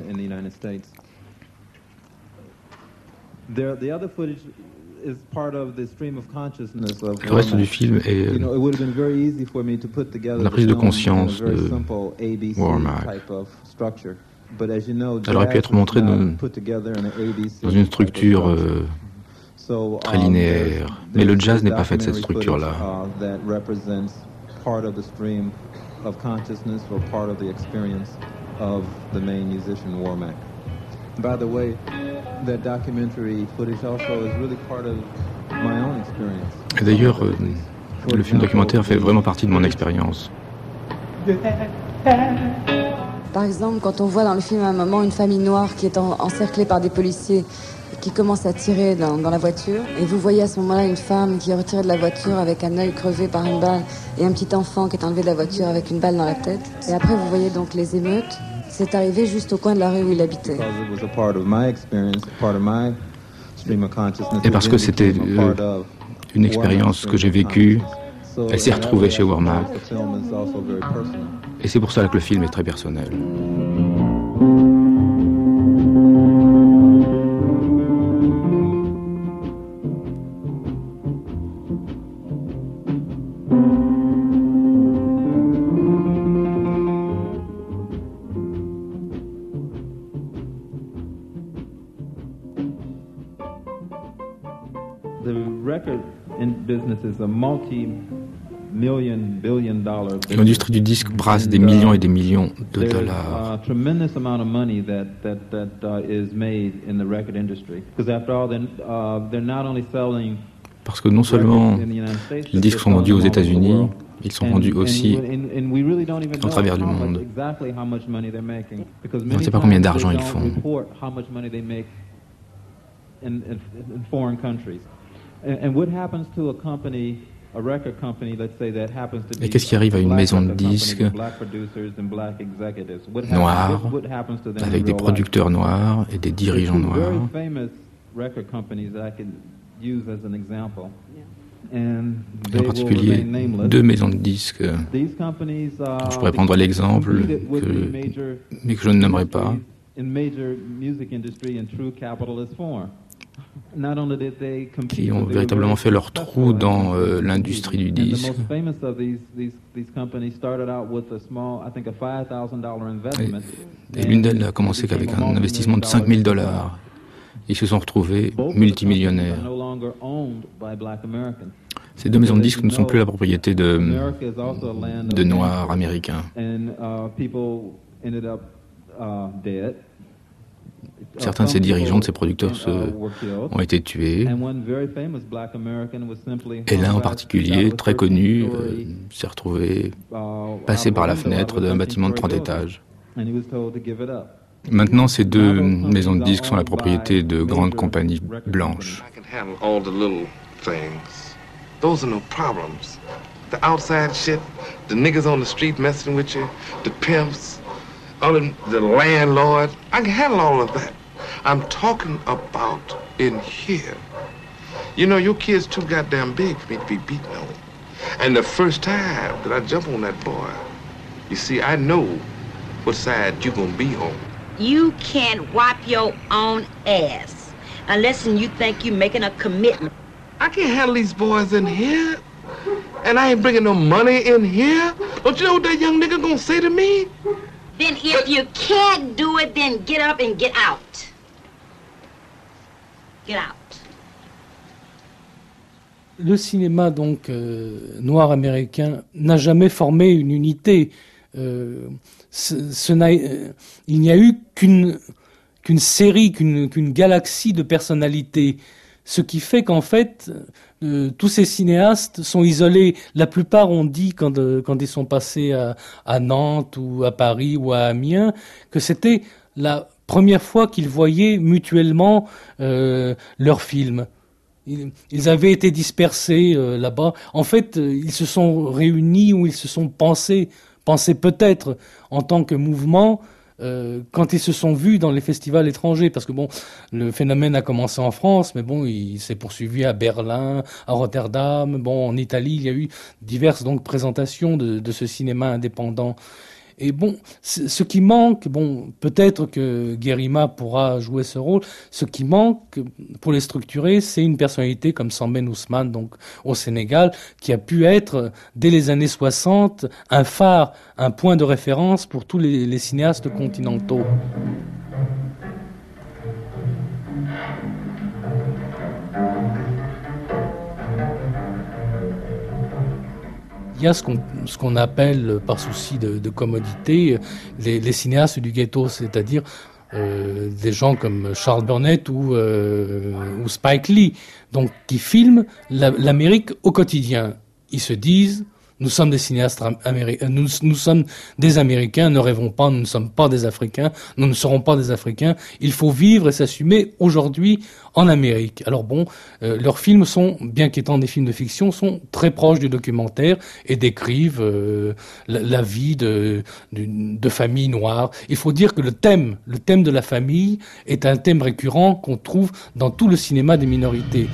Le reste du film est la prise de conscience de Wormack. Elle aurait pu être montrée dans, dans une structure euh, très linéaire, mais le jazz n'est pas fait de cette structure-là. Et d'ailleurs, euh, le film documentaire fait vraiment partie de mon expérience. Par exemple, quand on voit dans le film à un moment une famille noire qui est en, encerclée par des policiers qui commencent à tirer dans, dans la voiture, et vous voyez à ce moment-là une femme qui est retirée de la voiture avec un œil crevé par une balle et un petit enfant qui est enlevé de la voiture avec une balle dans la tête. Et après, vous voyez donc les émeutes. C'est arrivé juste au coin de la rue où il habitait. Et parce que c'était euh, une expérience que j'ai vécue, elle s'est retrouvée chez Wormack. Et c'est pour ça que le film est très personnel. L'industrie du disque brasse des millions et des millions de dollars. Parce que non seulement les disques sont vendus aux États-Unis, ils sont vendus aussi au travers du monde. On ne sait pas combien d'argent ils font. Et qu'est-ce qui arrive à une maison de disques noire, avec des producteurs noirs et des dirigeants noirs? Et en particulier deux maisons de disques dont je pourrais prendre l'exemple, que, mais que je ne nommerai pas. Qui ont véritablement fait leur trou dans euh, l'industrie du disque. Et, et l'une d'elles a commencé qu'avec un investissement de cinq mille dollars. Ils se sont retrouvés multimillionnaires. Ces deux maisons de disques ne sont plus la propriété de, de Noirs américains. Certains de ces dirigeants, de ces producteurs se, ont été tués. Et l'un en particulier, très connu, euh, s'est retrouvé passé par la fenêtre d'un bâtiment de trente étages. Maintenant, ces deux maisons de disques sont la propriété de grandes compagnies blanches. Those are no problems. The outside shit, the niggas on the street messing with you, the pimps, all of the landlord, I can handle all of that. I'm talking about in here. You know, your kid's too goddamn big for me to be beaten on. And the first time that I jump on that boy, you see, I know what side you gonna be on. You can't wipe your own ass unless you think you're making a commitment. I can't handle these boys in here. And I ain't bringing no money in here. Don't you know what that young nigga gonna say to me? Then if you can't do it, then get up and get out. Get out. Le cinéma donc euh, noir américain n'a jamais formé une unité. Euh, ce, ce n'a, euh, il n'y a eu qu'une, qu'une série, qu'une, qu'une galaxie de personnalités. Ce qui fait qu'en fait, euh, tous ces cinéastes sont isolés. La plupart ont dit, quand, euh, quand ils sont passés à, à Nantes ou à Paris ou à Amiens, que c'était la première fois qu'ils voyaient mutuellement euh, leurs films. Ils, ils avaient été dispersés euh, là-bas. En fait, euh, ils se sont réunis ou ils se sont pensés, pensés peut-être en tant que mouvement, Euh, quand ils se sont vus dans les festivals étrangers, parce que bon, le phénomène a commencé en France, mais bon, il s'est poursuivi à Berlin, à Rotterdam, bon, en Italie, il y a eu diverses donc présentations de, de ce cinéma indépendant. Et bon, ce qui manque, bon, peut-être que Guérima pourra jouer ce rôle, ce qui manque pour les structurer, c'est une personnalité comme Sambène Ousmane, donc au Sénégal, qui a pu être, dès les années soixante, un phare, un point de référence pour tous les, les cinéastes continentaux. Il y a ce qu'on, ce qu'on appelle, par souci de, de commodité, les, les cinéastes du ghetto, c'est-à-dire euh, des gens comme Charles Burnett ou, euh, ou Spike Lee, donc qui filment la, l'Amérique au quotidien. Ils se disent, nous sommes des cinéastes américains, nous, nous sommes des Américains, ne rêvons pas, nous ne sommes pas des Africains, nous ne serons pas des Africains. Il faut vivre et s'assumer aujourd'hui en Amérique. Alors bon, euh, leurs films sont, bien qu'étant des films de fiction, sont très proches du documentaire et décrivent euh, la, la vie de, de, de familles noires. Il faut dire que le thème, le thème de la famille est un thème récurrent qu'on trouve dans tout le cinéma des minorités.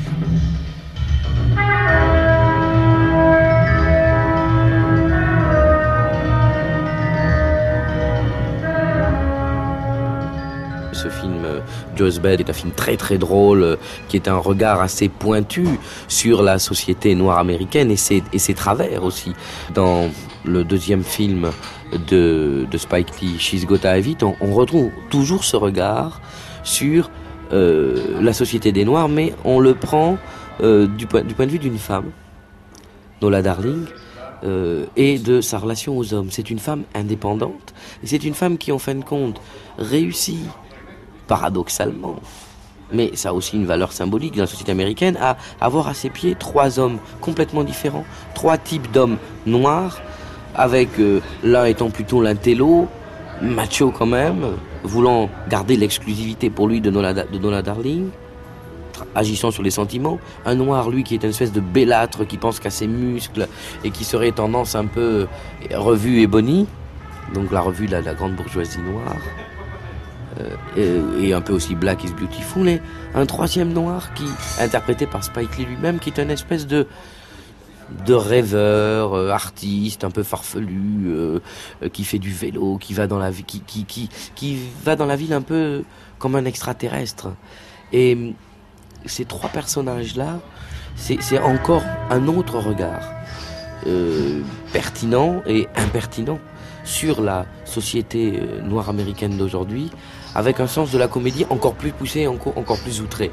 Ce film, Joe's Bed, est un film très très drôle, euh, qui est un regard assez pointu sur la société noire américaine et ses, et ses travers aussi. Dans le deuxième film de, de Spike Lee, She's Gotta Have It, on, on retrouve toujours ce regard sur euh, la société des Noirs, mais on le prend euh, du, point, du point de vue d'une femme, Nola Darling, euh, et de sa relation aux hommes. C'est une femme indépendante, et c'est une femme qui, en fin de compte, réussit, paradoxalement, mais ça a aussi une valeur symbolique dans la société américaine, à avoir à ses pieds trois hommes complètement différents, trois types d'hommes noirs, avec euh, l'un étant plutôt l'intello, macho quand même, voulant garder l'exclusivité pour lui de Nola, de Nola Darling, agissant sur les sentiments. Un noir, lui, qui est une espèce de bellâtre, qui pense qu'à ses muscles et qui serait tendance un peu revue et bonnie, donc la revue de la, la grande bourgeoisie noire, euh, et, et un peu aussi Black is Beautiful. Et un troisième noir qui, interprété par Spike Lee lui-même, qui est une espèce de de rêveur, euh, artiste, un peu farfelu, euh, euh, qui fait du vélo, qui va dans la vie, qui, qui, qui, qui va dans la ville un peu comme un extraterrestre. Et ces trois personnages-là, c'est, c'est encore un autre regard euh, pertinent et impertinent sur la société noire américaine d'aujourd'hui, avec un sens de la comédie encore plus poussé, encore, encore plus outré.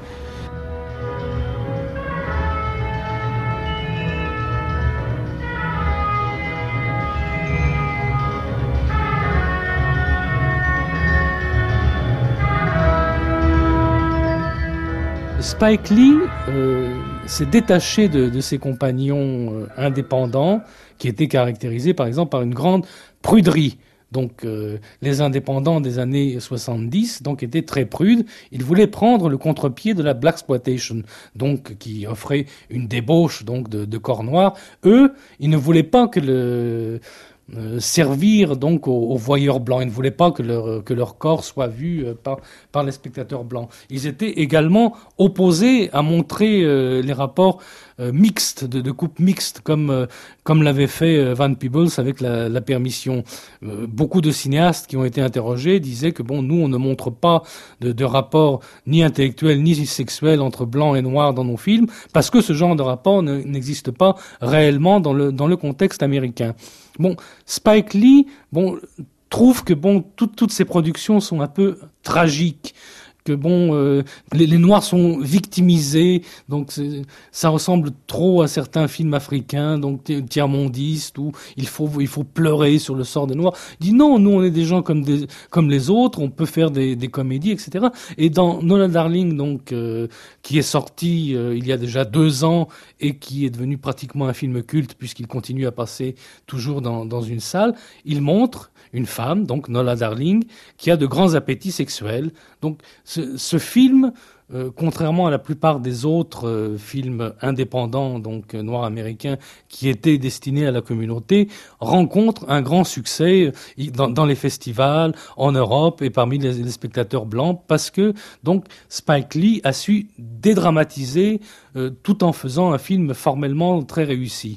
Spike Lee euh, s'est détaché de, de ses compagnons euh, indépendants, qui étaient caractérisés par exemple par une grande pruderie. Donc euh, les indépendants des années soixante-dix donc étaient très prudes. Ils voulaient prendre le contre-pied de la blaxploitation, donc qui offrait une débauche donc de, de corps noirs. Eux, ils ne voulaient pas que le Euh, servir donc aux, aux voyeurs blancs. Ils ne voulaient pas que leur, que leur corps soit vu euh, par, par les spectateurs blancs. Ils étaient également opposés à montrer euh, les rapports euh, mixtes, de, de couple mixte, comme, euh, comme l'avait fait euh, Van Peebles avec la, la permission. Euh, beaucoup de cinéastes qui ont été interrogés disaient que bon, nous, on ne montre pas de, de rapport ni intellectuel ni sexuel entre blancs et noirs dans nos films, parce que ce genre de rapport ne, n'existe pas réellement dans le, dans le contexte américain. Bon, Spike Lee, bon, trouve que bon, toutes toutes ces productions sont un peu tragiques, que bon, euh, les, les Noirs sont victimisés, donc c'est, ça ressemble trop à certains films africains, donc tiers-mondistes, où il faut il faut pleurer sur le sort des Noirs. Il dit non, nous on est des gens comme des comme les autres, on peut faire des, des comédies, et cetera. Et dans Nola Darling, donc euh, qui est sorti euh, il y a déjà deux ans et qui est devenu pratiquement un film culte puisqu'il continue à passer toujours dans dans une salle, il montre une femme, donc Nola Darling, qui a de grands appétits sexuels. Donc ce, ce film, euh, contrairement à la plupart des autres euh, films indépendants, donc euh, noirs américains, qui étaient destinés à la communauté, rencontre un grand succès euh, dans, dans les festivals, en Europe et parmi les, les spectateurs blancs, parce que donc Spike Lee a su dédramatiser euh, tout en faisant un film formellement très réussi.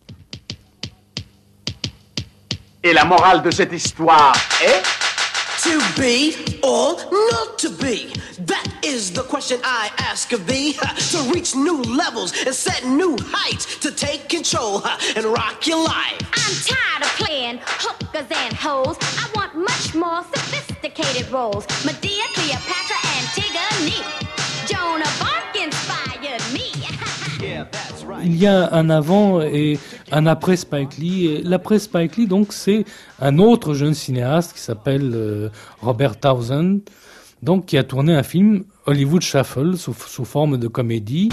Et la morale de cette histoire est to be or not to be? That is the question I ask of thee. To reach new levels and set new heights, to take control and rock your life. I'm tired of playing hookers and hoes. I want much more sophisticated roles. Medea, Cleopatra, Antigone. Joan of Arc inspired me. Yeah, that's right. Il y a un avant et un après Spike Lee. Et l'après Spike Lee, donc, c'est un autre jeune cinéaste qui s'appelle euh, Robert Townsend, donc qui a tourné un film Hollywood Shuffle sous, sous forme de comédie.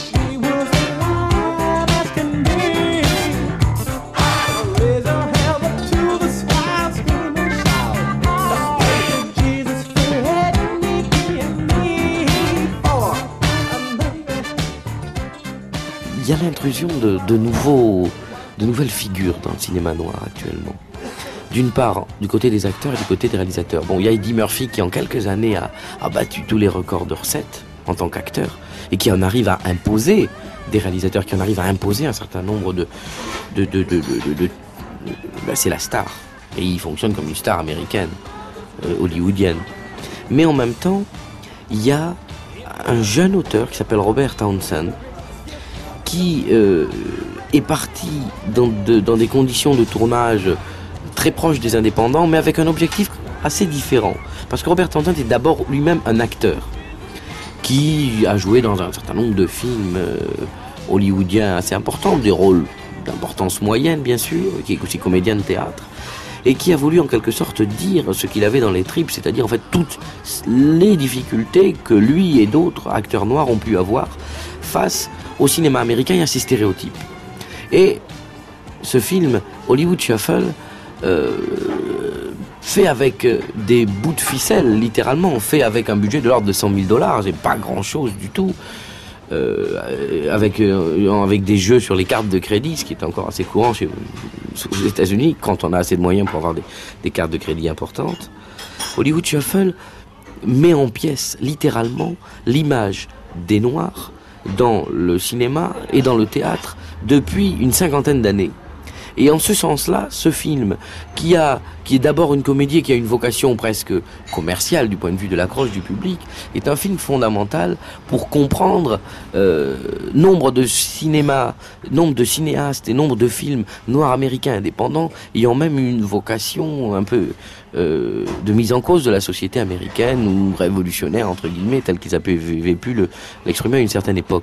Il y a l'intrusion de, de, nouveaux, de nouvelles figures dans le cinéma noir actuellement. D'une part, du côté des acteurs et du côté des réalisateurs. Bon, il y a Eddie Murphy qui, en quelques années, a, a battu tous les records de recettes en tant qu'acteur et qui en arrive à imposer, des réalisateurs qui en arrivent à imposer un certain nombre de... de, de, de, de, de, de ben c'est la star. Et il fonctionne comme une star américaine, euh, hollywoodienne. Mais en même temps, il y a un jeune auteur qui s'appelle Robert Townsend, qui euh, est parti dans, de, dans des conditions de tournage très proches des indépendants, mais avec un objectif assez différent. Parce que Robert Townsend est d'abord lui-même un acteur, qui a joué dans un certain nombre de films euh, hollywoodiens assez importants, des rôles d'importance moyenne bien sûr, qui est aussi comédien de théâtre, et qui a voulu en quelque sorte dire ce qu'il avait dans les tripes, c'est-à-dire en fait toutes les difficultés que lui et d'autres acteurs noirs ont pu avoir face au cinéma américain et à ses stéréotypes. Et ce film, Hollywood Shuffle, euh, fait avec des bouts de ficelle, littéralement, fait avec un budget de l'ordre de cent mille dollars, c'est pas grand-chose du tout, euh, avec, euh, avec des jeux sur les cartes de crédit, ce qui est encore assez courant chez, aux États-Unis, quand on a assez de moyens pour avoir des, des cartes de crédit importantes. Hollywood Shuffle met en pièces, littéralement, l'image des Noirs dans le cinéma et dans le théâtre depuis une cinquantaine d'années. Et en ce sens-là, ce film, qui a, qui est d'abord une comédie, qui a une vocation presque commerciale du point de vue de l'accroche du public, est un film fondamental pour comprendre euh, nombre de cinémas, nombre de cinéastes et nombre de films noirs américains indépendants ayant même une vocation un peu euh, de mise en cause de la société américaine ou révolutionnaire entre guillemets, tel qu'ils avaient pu le, l'exprimer à une certaine époque.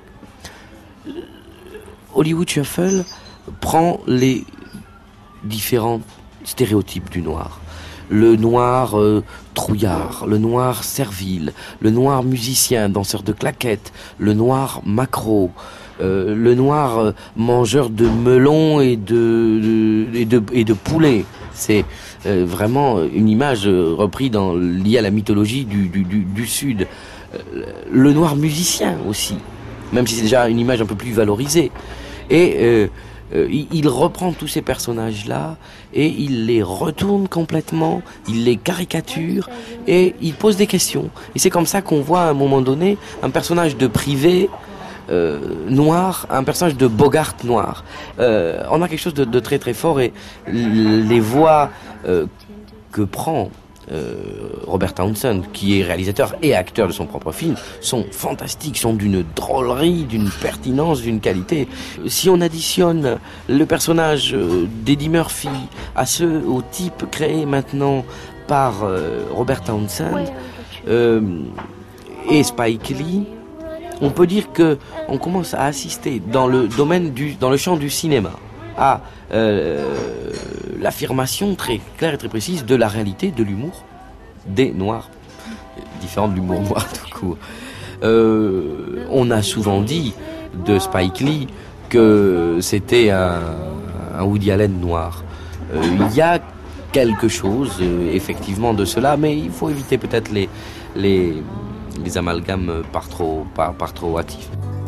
Hollywood Shuffle prend les différents stéréotypes du noir. Le noir euh, trouillard, le noir servile, le noir musicien, danseur de claquettes, le noir macro, euh, le noir euh, mangeur de melons et de, de, et de, et de poulet. C'est euh, vraiment une image euh, reprise dans, liée à la mythologie du, du, du, du Sud. Euh, le noir musicien aussi, même si c'est déjà une image un peu plus valorisée. Et euh, Euh, il, il reprend tous ces personnages-là et il les retourne complètement, il les caricature et il pose des questions. Et c'est comme ça qu'on voit à un moment donné un personnage de privé euh, noir, un personnage de Bogart noir. Euh, on a quelque chose de, de très très fort et les voix euh, que prend Euh, Robert Townsend, qui est réalisateur et acteur de son propre film, sont fantastiques, sont d'une drôlerie, d'une pertinence, d'une qualité. Si on additionne le personnage d'Eddie Murphy à ceux, au type créé maintenant par euh, Robert Townsend euh, et Spike Lee, on peut dire que on commence à assister dans le domaine du, dans le champ du cinéma à euh, l'affirmation très claire et très précise de la réalité de l'humour des Noirs, différent de l'humour noir tout court. Euh, on a souvent dit de Spike Lee que c'était un, un Woody Allen noir. Euh, il y a quelque chose euh, effectivement de cela, mais il faut éviter peut-être les, les, les amalgames par trop, par, par trop hâtifs.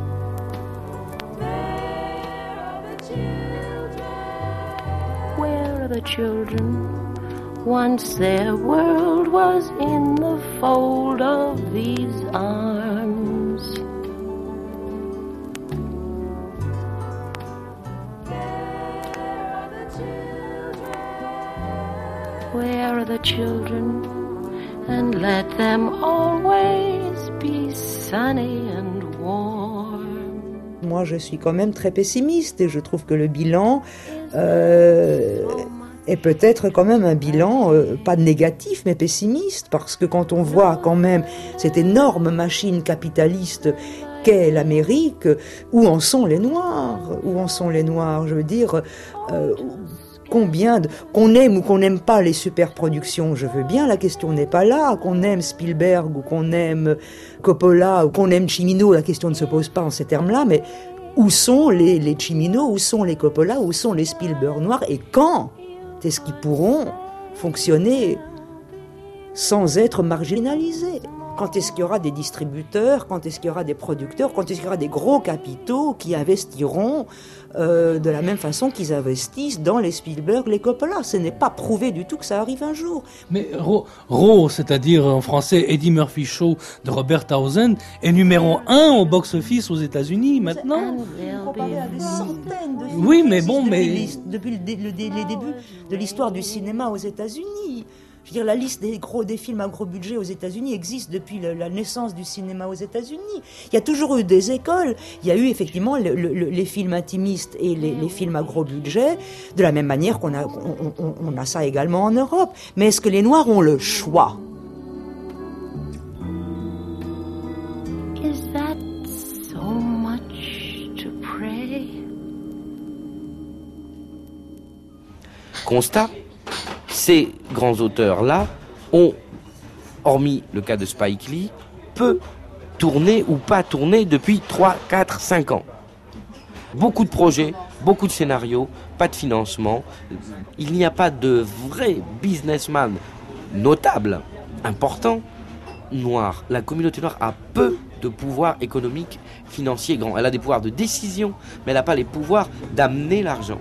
The children, once their world was in the fold of these arms. Where are the children? And let them always be sunny and warm. Moi, je suis quand même très pessimiste et je trouve que le bilan euh, est peut-être quand même un bilan, euh, pas négatif, mais pessimiste, parce que quand on voit quand même cette énorme machine capitaliste qu'est l'Amérique, où en sont les Noirs? Où en sont les Noirs? Je veux dire, euh, combien de... qu'on aime ou qu'on n'aime pas les superproductions, je veux bien, la question n'est pas là. Qu'on aime Spielberg ou qu'on aime Coppola ou qu'on aime Cimino, la question ne se pose pas en ces termes-là, mais où sont les, les Cimino, où sont les Coppola, où sont les Spielberg noirs, et quand est-ce qu'ils pourront fonctionner sans être marginalisés? Quand est-ce qu'il y aura des distributeurs, quand est-ce qu'il y aura des producteurs, quand est-ce qu'il y aura des gros capitaux qui investiront euh, de la même façon qu'ils investissent dans les Spielberg, les Coppola? Ce n'est pas prouvé du tout que ça arrive un jour. Mais Raw, Raw, c'est-à-dire en français Eddie Murphy Show de Robert Townsend, est numéro un au box-office aux États-Unis maintenant. Comparé à des centaines de films oui, mais bon, mais depuis le, le, le, les débuts de l'histoire du cinéma aux États-Unis. Je veux dire, la liste des gros des films à gros budget aux États-Unis existe depuis le, la naissance du cinéma aux États-Unis. Il y a toujours eu des écoles. Il y a eu effectivement le, le, les films intimistes et les, les films à gros budget, de la même manière qu'on a, on, on, on a ça également en Europe. Mais est-ce que les Noirs ont le choix? Is Constat, ces grands auteurs-là ont, hormis le cas de Spike Lee, peu tourné ou pas tourné depuis trois, quatre, cinq ans. Beaucoup de projets, beaucoup de scénarios, pas de financement. Il n'y a pas de vrai businessman notable, important, noir. La communauté noire a peu de pouvoir économique, financier grand. Elle a des pouvoirs de décision, mais elle n'a pas les pouvoirs d'amener l'argent.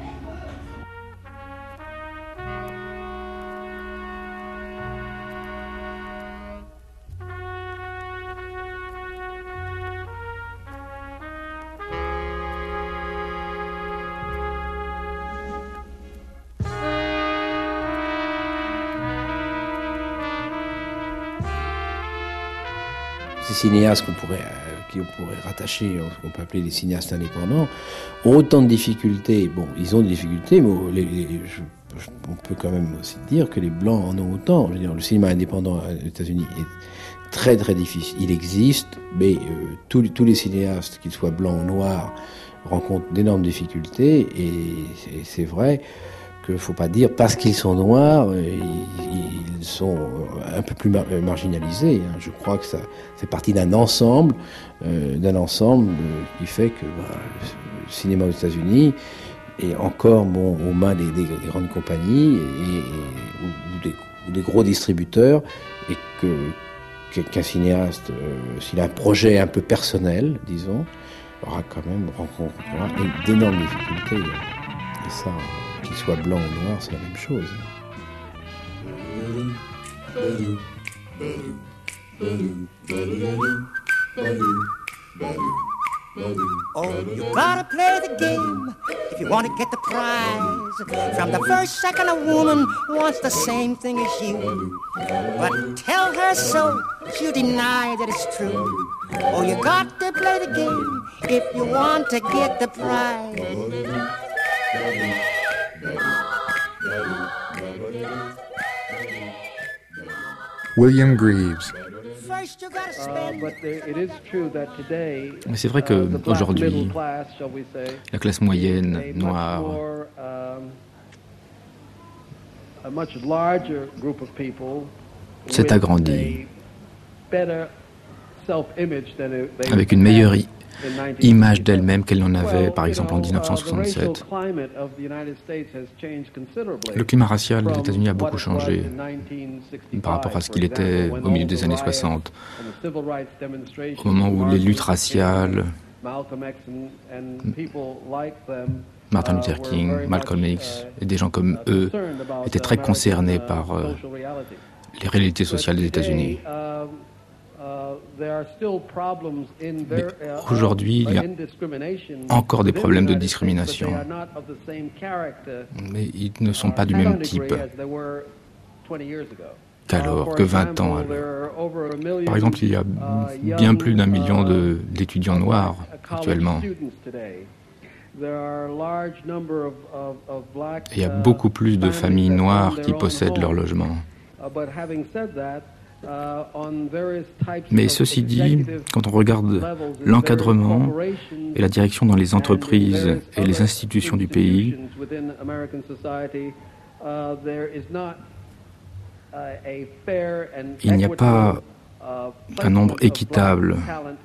Ces cinéastes qu'on pourrait, euh, qu'on pourrait rattacher, qu'on peut appeler des cinéastes indépendants, ont autant de difficultés. Bon, ils ont des difficultés, mais les, les, je, je, on peut quand même aussi dire que les Blancs en ont autant. Je veux dire, le cinéma indépendant aux États-Unis est très très difficile. Il existe, mais euh, tous, tous les cinéastes, qu'ils soient blancs ou noirs, rencontrent d'énormes difficultés. Et c'est, c'est vrai qu'il ne faut pas dire parce qu'ils sont noirs, ils, ils sont un peu plus mar- marginalisés. Hein. Je crois que ça fait partie d'un ensemble, euh, d'un ensemble euh, qui fait que bah, le cinéma aux États-Unis est encore bon, aux mains des, des, des grandes compagnies et, et, ou, ou, des, ou des gros distributeurs, et que, qu'un cinéaste, euh, s'il a un projet un peu personnel, disons, aura quand même rencontrera d'énormes difficultés. Et ça, qu'il soit blanc ou noir, c'est la même chose. Oh, you gotta play the game if you want to get the prize. From the first second, a woman wants the same thing as you. But tell her so, she'll deny that it's true. Oh, you got to play the game if you want to get the prize. William Greaves. Mais c'est vrai qu'aujourd'hui, la classe moyenne noire s'est agrandie avec une meilleure image d'elle-même qu'elle n'en avait, par exemple, en dix-neuf cent soixante-sept. Le climat racial des États-Unis a beaucoup changé par rapport à ce qu'il était au milieu des années soixante, au moment où les luttes raciales, Martin Luther King, Malcolm X et des gens comme eux étaient très concernés par euh, les réalités sociales des États-Unis. Mais aujourd'hui, il y a encore des problèmes de discrimination, mais ils ne sont pas du même type qu'alors, que vingt ans alors. Par exemple, il y a bien plus d'un million de, d'étudiants noirs actuellement. Et il y a beaucoup plus de familles noires qui possèdent leur logement. Mais ceci dit, quand on regarde l'encadrement et la direction dans les entreprises et les institutions du pays, il n'y a pas un nombre équitable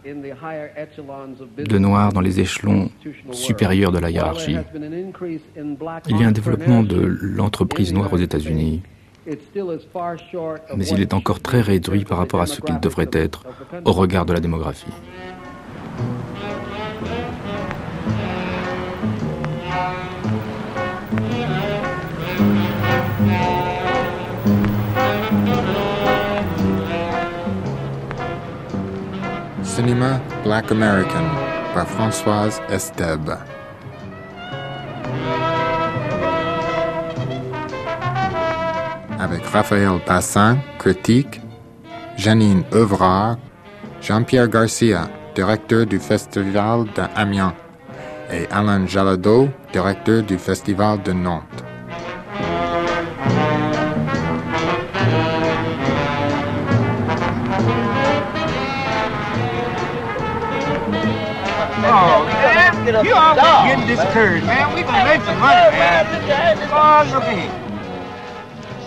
de Noirs dans les échelons supérieurs de la hiérarchie. Il y a un développement de l'entreprise noire aux États-Unis, mais il est encore très réduit par rapport à ce qu'il devrait être au regard de la démographie. Cinéma Black American par Françoise Estèbe. Avec Raphaël Bassin, critique, Janine Evrard, Jean-Pierre Garcia, directeur du Festival d'Amiens, et Alain Jalado, directeur du Festival de Nantes. Oh, man, you always getting discouraged, man. We gonna make some money, man. Oh, look at here.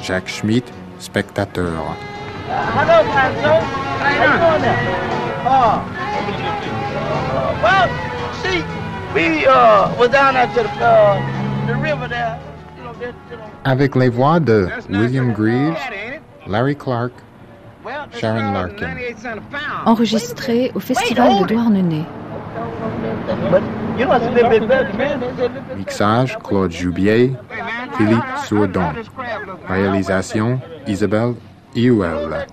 Jacques Schmitt, spectateur. Hello, Panzo. How you doing there? Oh. Well, see, we uh, were down at the, uh, the river there. You know, there, you know. Avec les voix de William Greaves, Larry Clark, Sharon Larkin. Enregistré au Festival de Douarnenez. Mixage Claude Joubier, Philippe Sourdon. Réalisation Isabelle Iuel.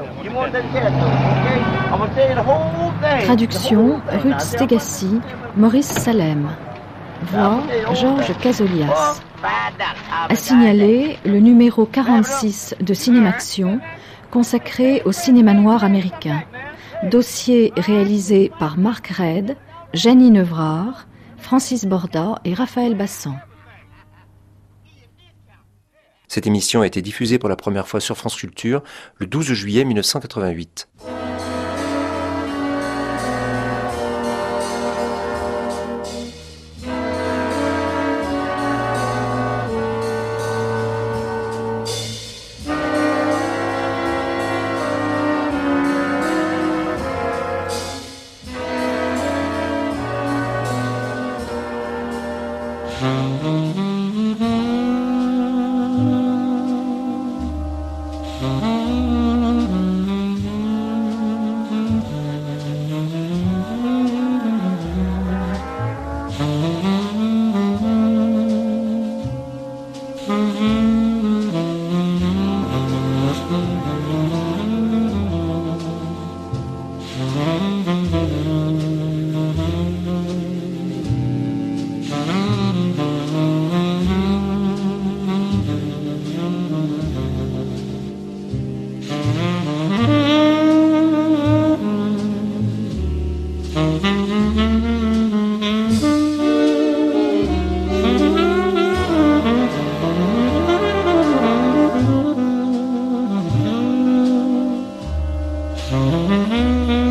Traduction Ruth Stegassi, Maurice Salem. Voix Georges Casolias. À signaler le numéro quarante-six de Cinémaction consacré au cinéma noir américain. Dossier réalisé par Marc Redd, Janine Evrard, Francis Borda et Raphaël Bassan. Cette émission a été diffusée pour la première fois sur France Culture le douze juillet mille neuf cent quatre-vingt-huit. Mm-hmm.